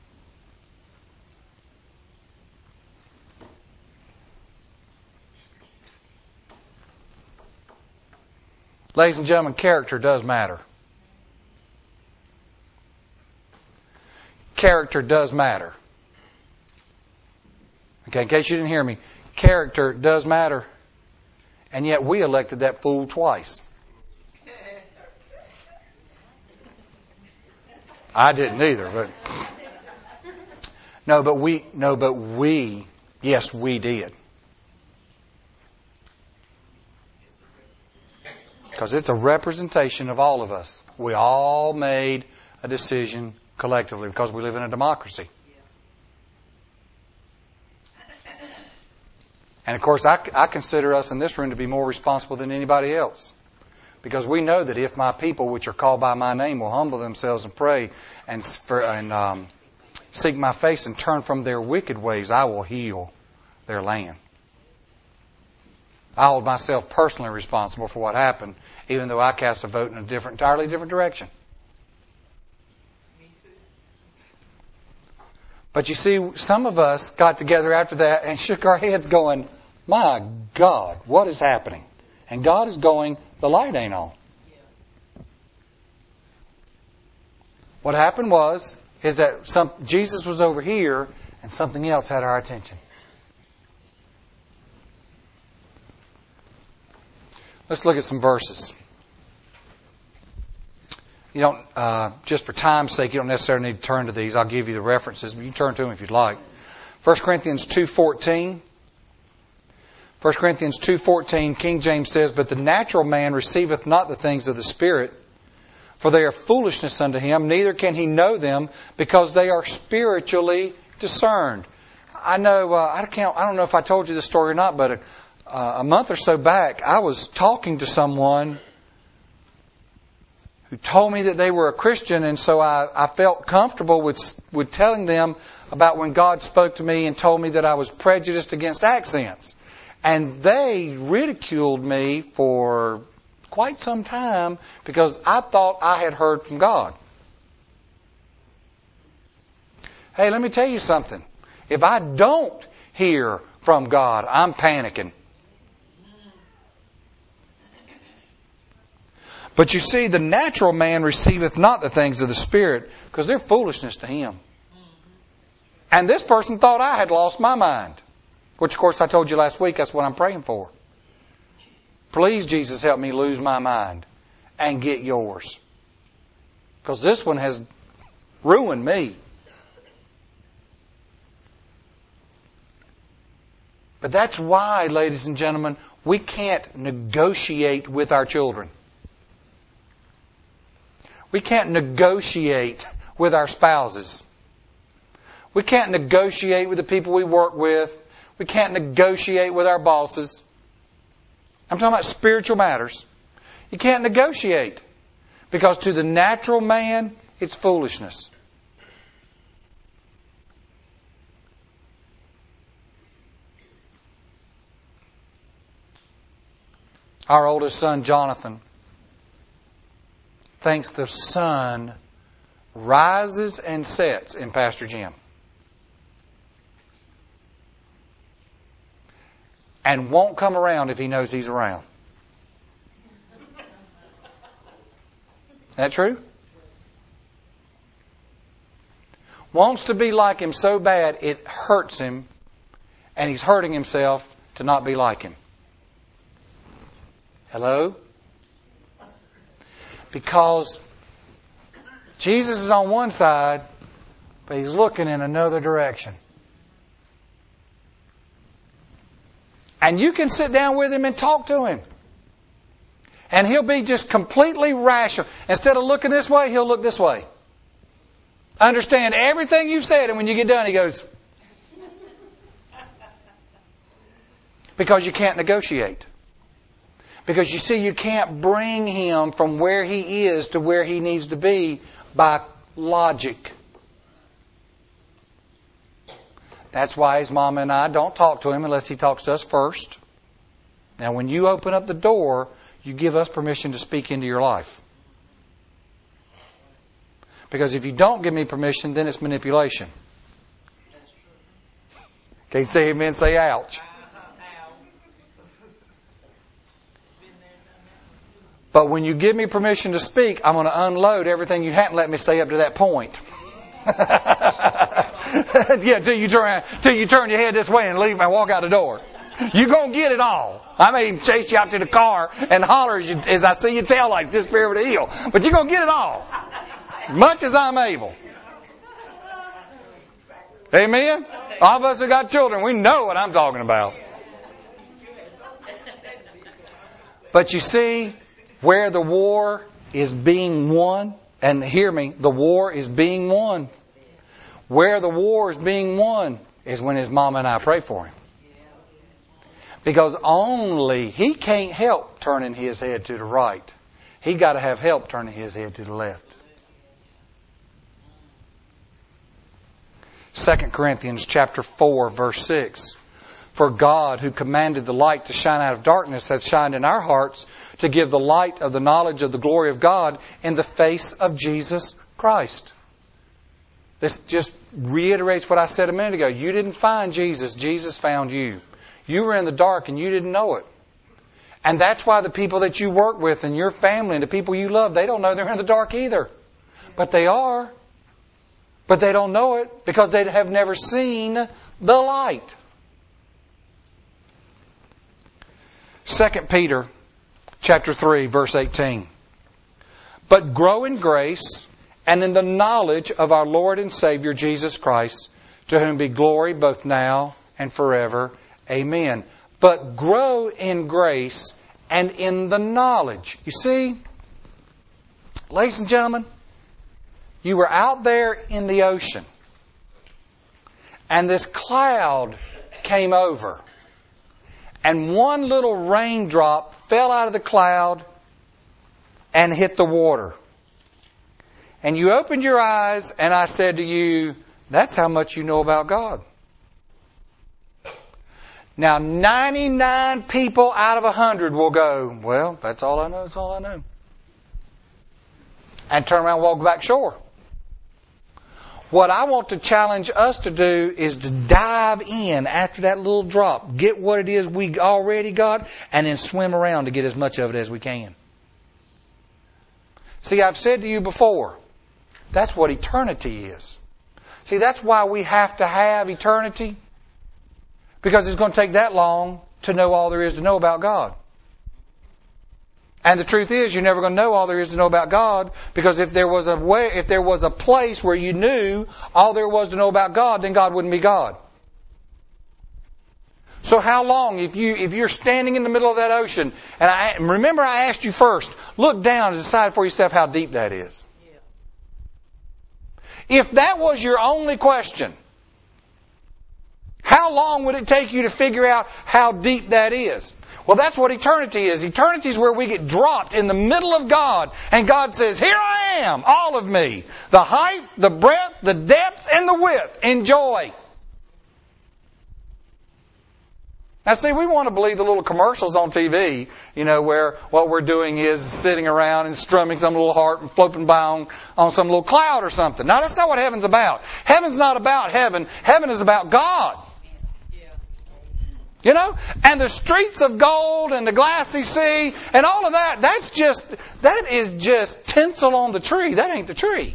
Ladies and gentlemen, character does matter. Character does matter. Okay, in case you didn't hear me, character does matter. And yet we elected that fool twice. I didn't either, but no, but we, no, but we, yes, we did. Because it's a representation of all of us. We all made a decision collectively because we live in a democracy. And of course, I, I consider us in this room to be more responsible than anybody else. Because we know that if my people, which are called by my name, will humble themselves and pray and, for, and um, seek my face and turn from their wicked ways, I will heal their land. I hold myself personally responsible for what happened, even though I cast a vote in a different, entirely different direction. But you see, some of us got together after that and shook our heads going, my God, what is happening? And God is going, the light ain't on. What happened was, is that some, Jesus was over here and something else had our attention. Let's look at some verses. You don't, uh, just for time's sake, you don't necessarily need to turn to these. I'll give you the references, but you can turn to them if you'd like. First Corinthians two fourteen. First Corinthians two fourteen, King James says, But the natural man receiveth not the things of the Spirit, for they are foolishness unto him, neither can he know them, because they are spiritually discerned. I know, uh, I can't, I don't know if I told you this story or not, but uh, a month or so back, I was talking to someone who told me that they were a Christian, and so I, I felt comfortable with, with telling them about when God spoke to me and told me that I was prejudiced against accents. And they ridiculed me for quite some time because I thought I had heard from God. Hey, let me tell you something. If I don't hear from God, I'm panicking. But you see, the natural man receiveth not the things of the Spirit, because they're foolishness to him. And this person thought I had lost my mind. Which, of course, I told you last week, that's what I'm praying for. Please, Jesus, help me lose my mind and get yours. Because this one has ruined me. But that's why, ladies and gentlemen, we can't negotiate with our children. We can't negotiate with our spouses. We can't negotiate with the people we work with. We can't negotiate with our bosses. I'm talking about spiritual matters. You can't negotiate. Because to the natural man, it's foolishness. Our oldest son, Jonathan, thinks the sun rises and sets in Pastor Jim. And won't come around if he knows he's around. That true? Wants to be like him so bad it hurts him, and he's hurting himself to not be like him. Hello? Because Jesus is on one side, but He's looking in another direction. And you can sit down with Him and talk to Him. And He'll be just completely rational. Instead of looking this way, He'll look this way. Understand everything you've said, and when you get done, He goes... Because you can't negotiate. Because you see, you can't bring Him from where He is to where He needs to be by logic. That's why His mama and I don't talk to Him unless He talks to us first. Now, when you open up the door, you give us permission to speak into your life. Because if you don't give me permission, then it's manipulation. Can't say amen, say ouch. But when you give me permission to speak, I'm going to unload everything you hadn't let me say up to that point. Yeah, till you turn till you turn your head this way and leave and walk out the door. You're going to get it all. I may even chase you out to the car and holler as, you, as I see your taillights disappear over the hill. But you're going to get it all. Much as I'm able. Amen? All of us who got children, we know what I'm talking about. But you see, where the war is being won, and hear me, the war is being won. Where the war is being won is when his mama and I pray for him. Because only he can't help turning his head to the right. He got to have help turning his head to the left. Second Corinthians chapter four, verse six. For God, who commanded the light to shine out of darkness, hath shined in our hearts to give the light of the knowledge of the glory of God in the face of Jesus Christ. This just reiterates what I said a minute ago. You didn't find Jesus. Jesus found you. You were in the dark and you didn't know it. And that's why the people that you work with and your family and the people you love, they don't know they're in the dark either. But they are. But they don't know it because they have never seen the light. Second Peter chapter three, verse eighteen. But grow in grace and in the knowledge of our Lord and Savior Jesus Christ, to whom be glory both now and forever. Amen. But grow in grace and in the knowledge. You see, ladies and gentlemen, you were out there in the ocean, and this cloud came over, and one little raindrop fell out of the cloud and hit the water. And you opened your eyes, and I said to you, that's how much you know about God. Now, ninety-nine people out of one hundred will go, well, that's all I know, that's all I know. And turn around and walk back shore. What I want to challenge us to do is to dive in after that little drop, get what it is we already got, and then swim around to get as much of it as we can. See, I've said to you before, that's what eternity is. See, that's why we have to have eternity. Because it's going to take that long to know all there is to know about God. And the truth is, you're never going to know all there is to know about God, because if there was a way, if there was a place where you knew all there was to know about God, then God wouldn't be God. So how long, if you if you're standing in the middle of that ocean, and I remember I asked you first, look down and decide for yourself how deep that is. If that was your only question, how long would it take you to figure out how deep that is? Well, that's what eternity is. Eternity is where we get dropped in the middle of God, and God says, here I am, all of me. The height, the breadth, the depth, and the width. Enjoy. Now, see, we want to believe the little commercials on T V, you know, where what we're doing is sitting around and strumming some little harp and floating by on, on some little cloud or something. No, that's not what heaven's about. Heaven's not about heaven. Heaven is about God. You know, and the streets of gold and the glassy sea and all of that, that's just, that is just tinsel on the tree. That ain't the tree.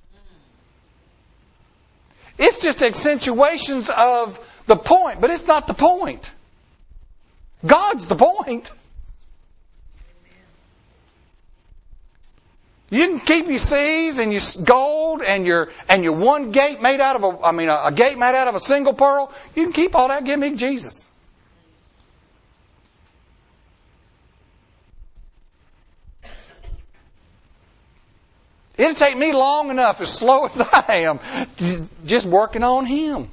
It's just accentuations of the point, but it's not the point. God's the point. You can keep your seas and your gold and your and your one gate made out of a I mean a, a gate made out of a single pearl. You can keep all that. Give me Jesus. It'll take me long enough, as slow as I am, just working on Him.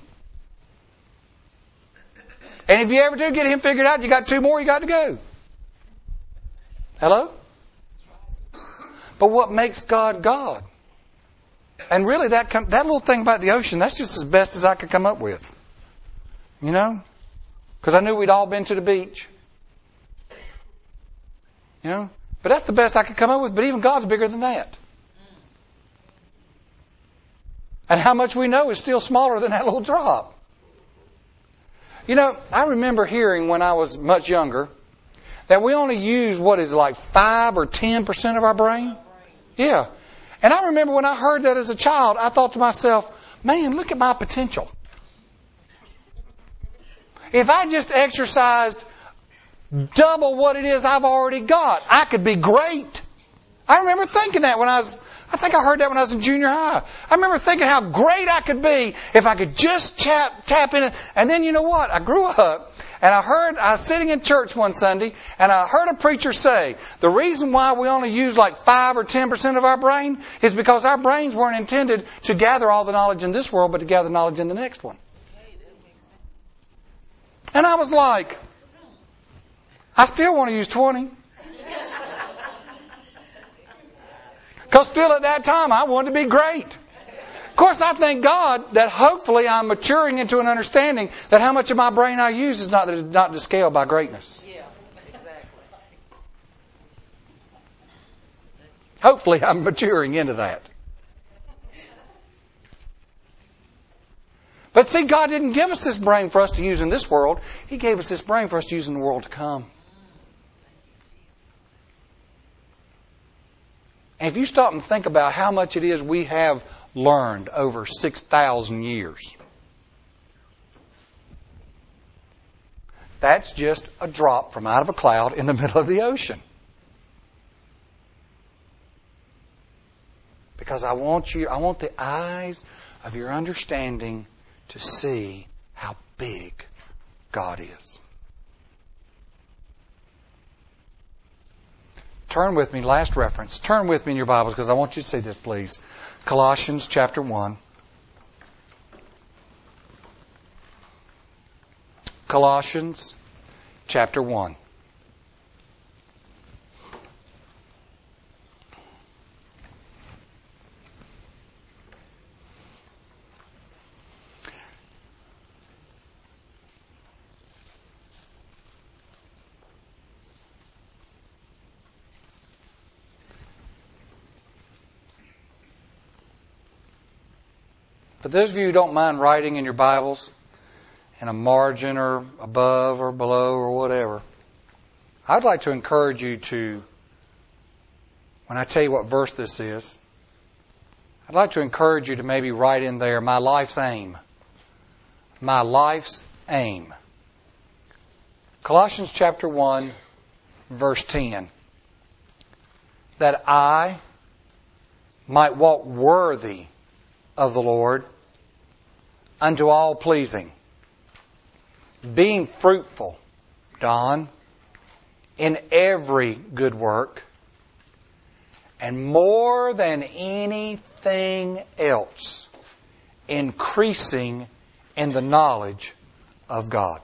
And if you ever do get Him figured out, you got two more you got to go. Hello? But what makes God God? And really, that com- that little thing about the ocean, that's just as best as I could come up with. You know? Because I knew we'd all been to the beach. You know? But that's the best I could come up with. But even God's bigger than that. And how much we know is still smaller than that little drop. You know, I remember hearing when I was much younger that we only use what is like five or ten percent of our brain. Yeah. And I remember when I heard that as a child, I thought to myself, man, look at my potential. If I just exercised double what it is I've already got, I could be great. I remember thinking that when I was, I think I heard that when I was in junior high. I remember thinking how great I could be if I could just tap, tap in it. And then you know what? I grew up. And I heard, I was sitting in church one Sunday, and I heard a preacher say, the reason why we only use like five or ten percent of our brain is because our brains weren't intended to gather all the knowledge in this world, but to gather knowledge in the next one. And I was like, I still want to use twenty. Because still at that time, I wanted to be great. Of course, I thank God that hopefully I'm maturing into an understanding that how much of my brain I use is not, not to scale by greatness. Yeah, exactly. Hopefully I'm maturing into that. But see, God didn't give us this brain for us to use in this world. He gave us this brain for us to use in the world to come. And if you stop and think about how much it is we have learned over six thousand years, that's just a drop from out of a cloud in the middle of the ocean. Because I want you, I want the eyes of your understanding to see how big God is. Turn with me, last reference. Turn with me in your Bibles because I want you to see this, please. Colossians chapter one. Colossians chapter one. But those of you who don't mind writing in your Bibles, in a margin or above or below or whatever, I'd like to encourage you to, when I tell you what verse this is, I'd like to encourage you to maybe write in there, my life's aim. My life's aim. Colossians chapter one, verse ten. That I might walk worthy of the Lord, unto all pleasing, being fruitful, Don, in every good work, and more than anything else, increasing in the knowledge of God.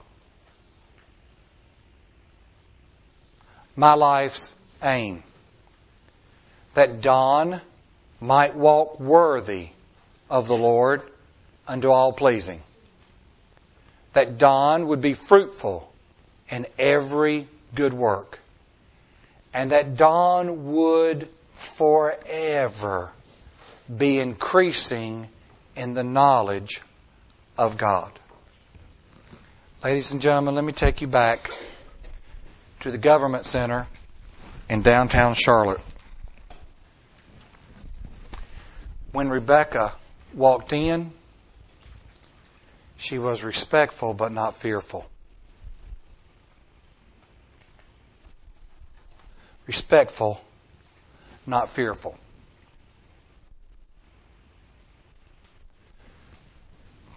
My life's aim, that Don might walk worthy of the Lord unto all pleasing. That Don would be fruitful in every good work. And that Don would forever be increasing in the knowledge of God. Ladies and gentlemen, let me take you back to the Government Center in downtown Charlotte. When Rebecca walked in, she was respectful but not fearful. Respectful, not fearful.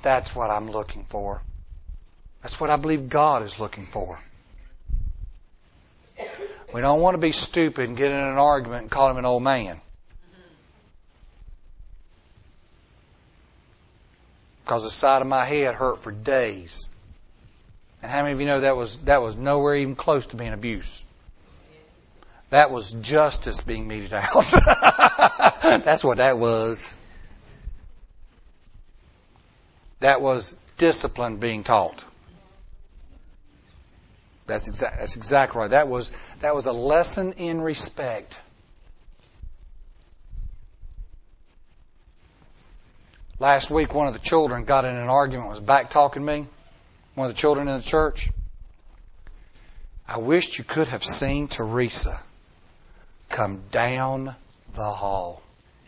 That's what I'm looking for. That's what I believe God is looking for. We don't want to be stupid and get in an argument and call him an old man. Because the side of my head hurt for days. And how many of you know that was that was nowhere even close to being abuse? That was justice being meted out. That's what that was. That was discipline being taught. That's exact. That's exactly right. That was that was a lesson in respect. Last week, one of the children got in an argument, was back talking me. One of the children in the church. I wished you could have seen Teresa come down the hall.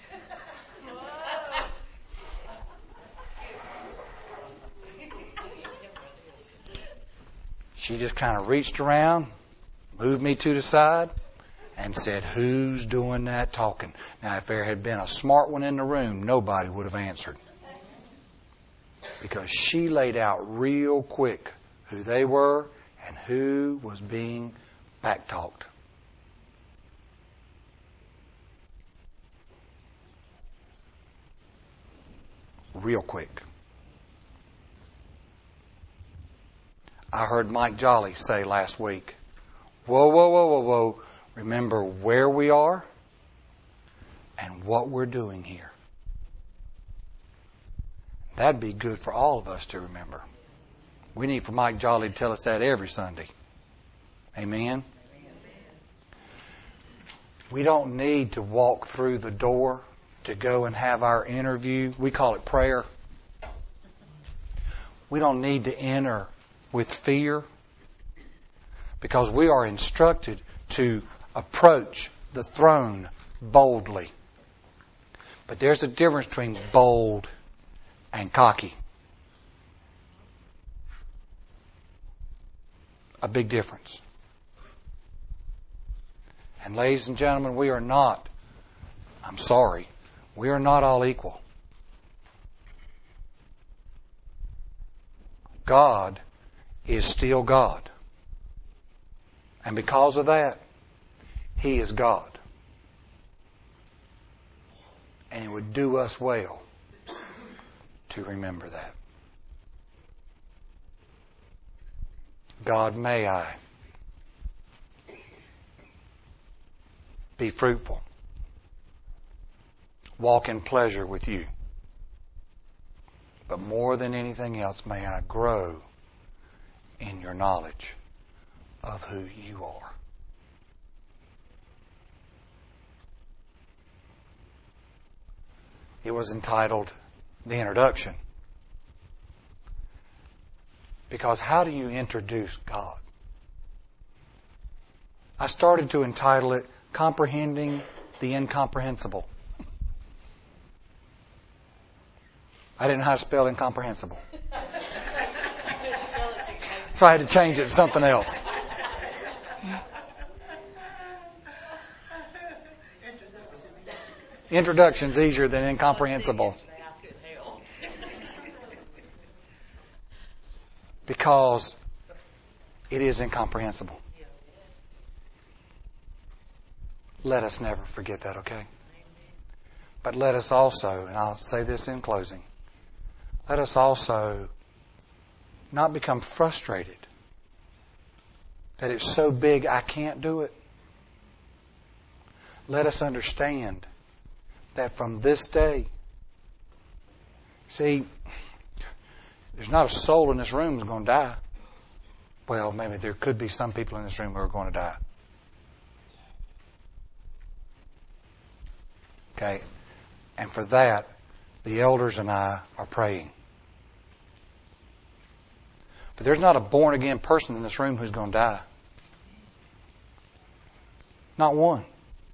She just kind of reached around, moved me to the side, and said, "Who's doing that talking?" Now, if there had been a smart one in the room, nobody would have answered. Because she laid out real quick who they were and who was being back-talked. Real quick. I heard Mike Jolly say last week, whoa, whoa, whoa, whoa, whoa. Remember where we are and what we're doing here. That'd be good for all of us to remember. We need for Mike Jolly to tell us that every Sunday. Amen? We don't need to walk through the door to go and have our interview. We call it prayer. We don't need to enter with fear, because we are instructed to approach the throne boldly. But there's a difference between bold and cocky. A big difference. And ladies and gentlemen, we are not, I'm sorry, we are not all equal. God is still God. And because of that, He is God. And it would do us well to remember that. God, may I be fruitful, walk in pleasure with You. But more than anything else, may I grow in Your knowledge of who You are. It was entitled The Introduction. Because how do you introduce God? I started to entitle it Comprehending the Incomprehensible. I didn't know how to spell incomprehensible. So I had to change it to something else. Introduction's easier than incomprehensible. Because it is incomprehensible. Let us never forget that, okay? But let us also, and I'll say this in closing, let us also not become frustrated that it's so big I can't do it. Let us understand that from this day, see, there's not a soul in this room who's going to die. Well, maybe there could be some people in this room who are going to die. Okay? And for that, the elders and I are praying. But there's not a born-again person in this room who's going to die. Not one.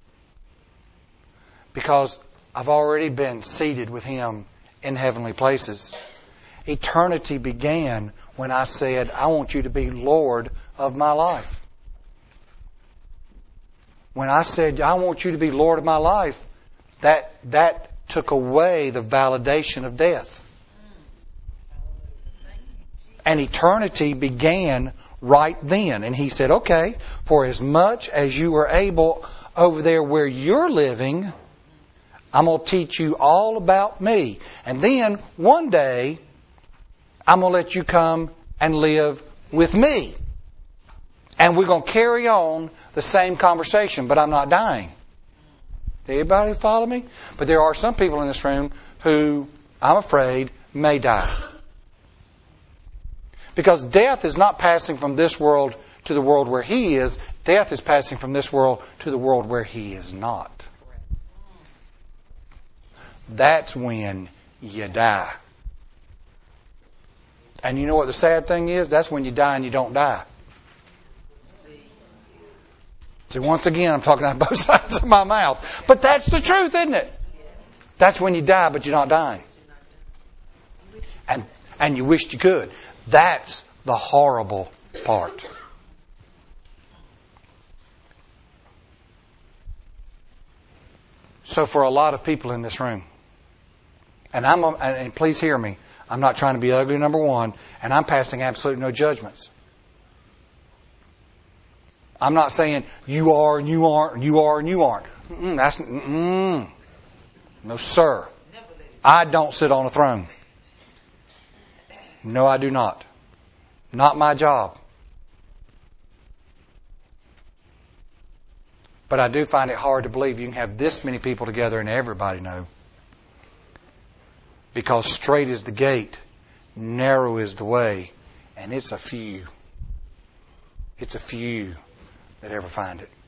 Because I've already been seated with Him in heavenly places. Eternity began when I said, I want You to be Lord of my life. When I said, I want You to be Lord of my life, that, that took away the validation of death. And eternity began right then. And He said, okay, for as much as you are able over there where you're living, I'm going to teach you all about me. And then one day, I'm going to let you come and live with me. And we're going to carry on the same conversation, but I'm not dying. Anybody follow me? But there are some people in this room who, I'm afraid, may die. Because death is not passing from this world to the world where He is. Death is passing from this world to the world where He is not. That's when you die. And you know what the sad thing is? That's when you die and you don't die. See, once again, I'm talking out both sides of my mouth. But that's the truth, isn't it? That's when you die, but you're not dying. And, and you wished you could. That's the horrible part. So for a lot of people in this room, and I'm and please hear me, I'm not trying to be ugly, number one, and I'm passing absolutely no judgments. I'm not saying you are and you aren't and you are and you aren't. Mm-mm, that's mm-mm. No, sir. I don't sit on a throne. No, I do not. Not my job. But I do find it hard to believe you can have this many people together and everybody know. Because straight is the gate, narrow is the way, and it's a few. It's a few that ever find it.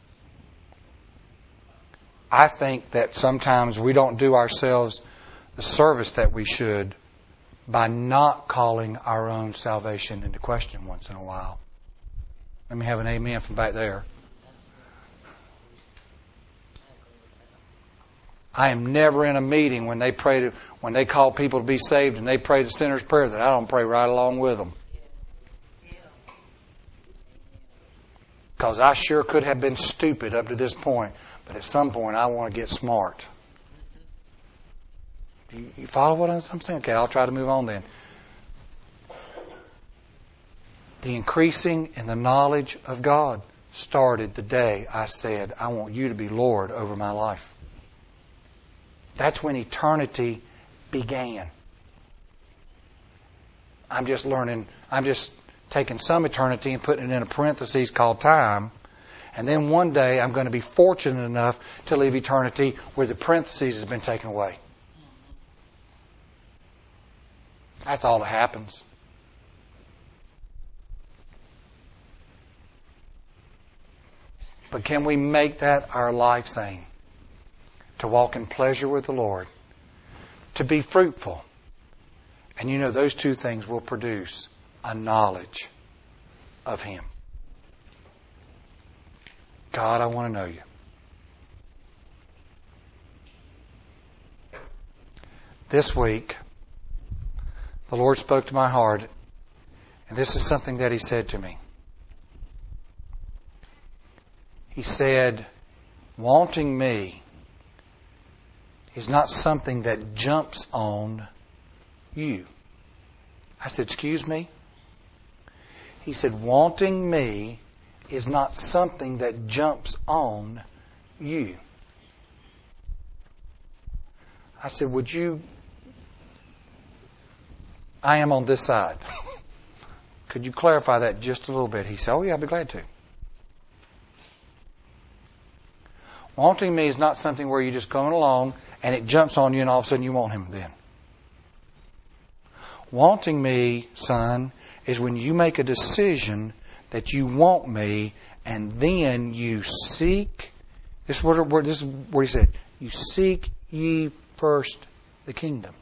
I think that sometimes we don't do ourselves the service that we should by not calling our own salvation into question once in a while. Let me have an amen from back there. I am never in a meeting when they pray to, when they call people to be saved and they pray the sinner's prayer that I don't pray right along with them. Because I sure could have been stupid up to this point, but at some point I want to get smart. You, you follow what I'm saying? Okay, I'll try to move on then. The increasing in the knowledge of God started the day I said, I want you to be Lord over my life. That's when eternity began. I'm just learning, I'm just taking some eternity and putting it in a parenthesis called time. And then one day I'm going to be fortunate enough to leave eternity where the parenthesis has been taken away. That's all that happens. But can we make that our life aim? To walk in pleasure with the Lord. To be fruitful. And you know those two things will produce a knowledge of Him. God, I want to know You. This week, the Lord spoke to my heart, and this is something that He said to me. He said, wanting Me is not something that jumps on you. I said, excuse me? He said, wanting Me is not something that jumps on you. I said, would you... I am on this side. Could you clarify that just a little bit? He said, oh yeah, I'd be glad to. Wanting Me is not something where you're just going along and it jumps on you and all of a sudden you want Him then. Wanting Me, son, is when you make a decision that you want Me and then you seek, this is what, this is what He said, you seek ye first the kingdom.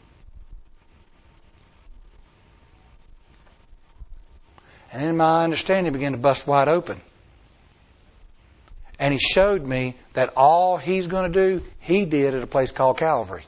And then my understanding began to bust wide open. And He showed me that all He's going to do, He did at a place called Calvary.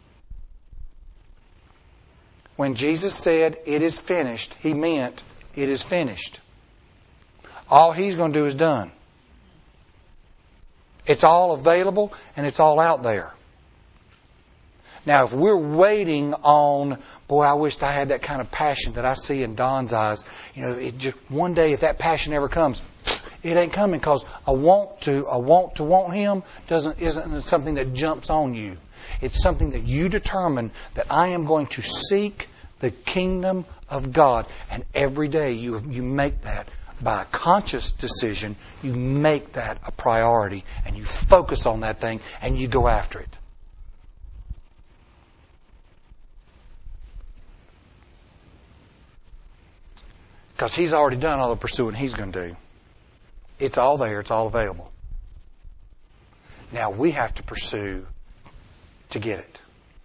When Jesus said, it is finished, He meant, it is finished. All He's going to do is done. It's all available and it's all out there. Now, if we're waiting on, boy, I wished I had that kind of passion that I see in Don's eyes. You know, it just one day if that passion ever comes, it ain't coming because I want to, I want to want Him doesn't isn't something that jumps on you. It's something that you determine that I am going to seek the kingdom of God, and every day you you make that by a conscious decision. You make that a priority, and you focus on that thing, and you go after it. Because He's already done all the pursuing He's going to do. It's all there. It's all available. Now we have to pursue to get it.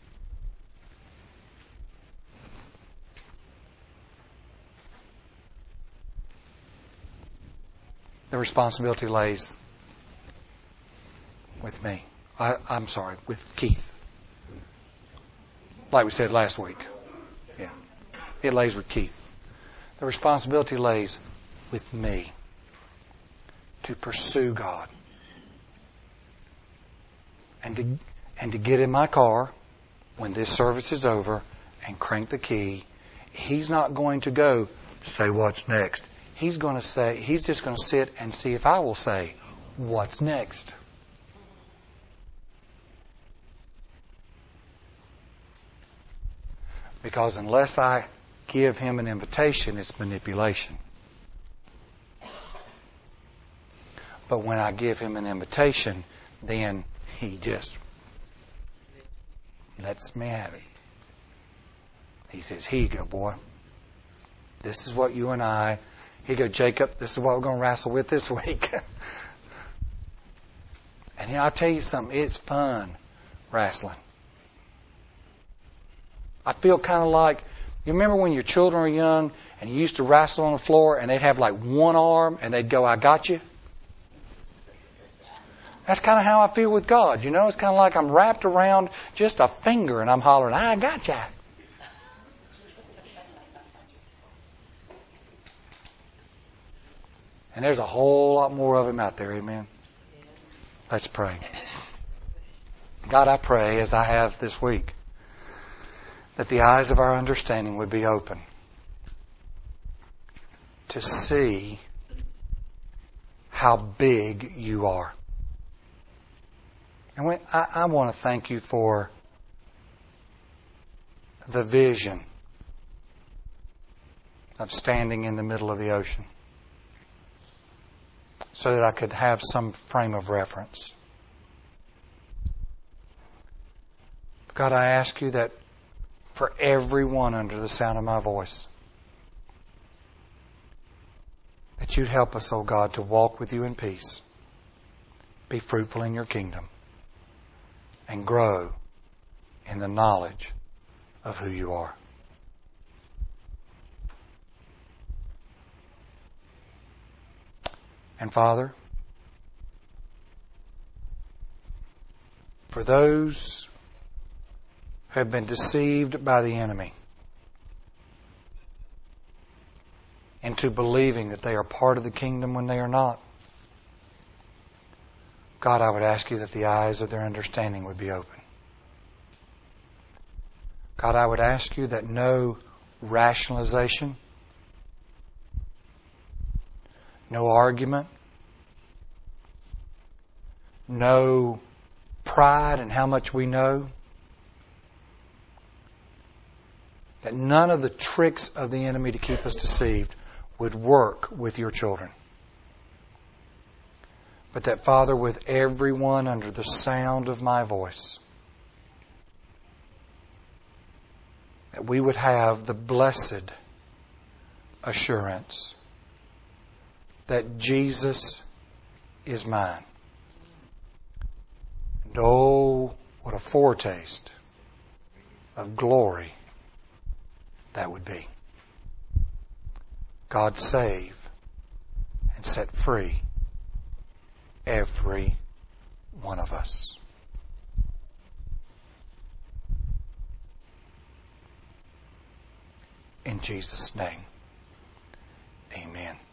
The responsibility lays with me. I, I'm sorry, with Keith. Like we said last week. Yeah. It lays with Keith. The responsibility lays with me to pursue God. And to, and to get in my car when this service is over and crank the key. He's not going to go say what's next. He's going to say, he's just going to sit and see if I will say, what's next? Because unless I give him an invitation, it's manipulation. But when I give him an invitation, then he just lets me have it. He says, here you go, boy. This is what you and I... Here you go, Jacob. This is what we're going to wrestle with this week. And you know, I'll tell you something. It's fun wrestling. I feel kind of like, you remember when your children were young and you used to wrestle on the floor and they'd have like one arm and they'd go, I got you? That's kind of how I feel with God. You know, it's kind of like I'm wrapped around just a finger and I'm hollering, I got you. And there's a whole lot more of Him out there, amen? Let's pray. God, I pray, as I have this week, that the eyes of our understanding would be open to see how big You are. And we, I, I want to thank You for the vision of standing in the middle of the ocean, so that I could have some frame of reference. God, I ask You that for everyone under the sound of my voice, that You'd help us, oh God, to walk with You in peace, be fruitful in Your kingdom, and grow in the knowledge of who You are. And Father, for those who have been deceived by the enemy into believing that they are part of the kingdom when they are not, God, I would ask You that the eyes of their understanding would be open. God, I would ask You that no rationalization, no argument, no pride in how much we know, that none of the tricks of the enemy to keep us deceived would work with Your children. But that, Father, with everyone under the sound of my voice, that we would have the blessed assurance that Jesus is mine. And oh, what a foretaste of glory that would be. God save and set free every one of us. In Jesus' name, amen.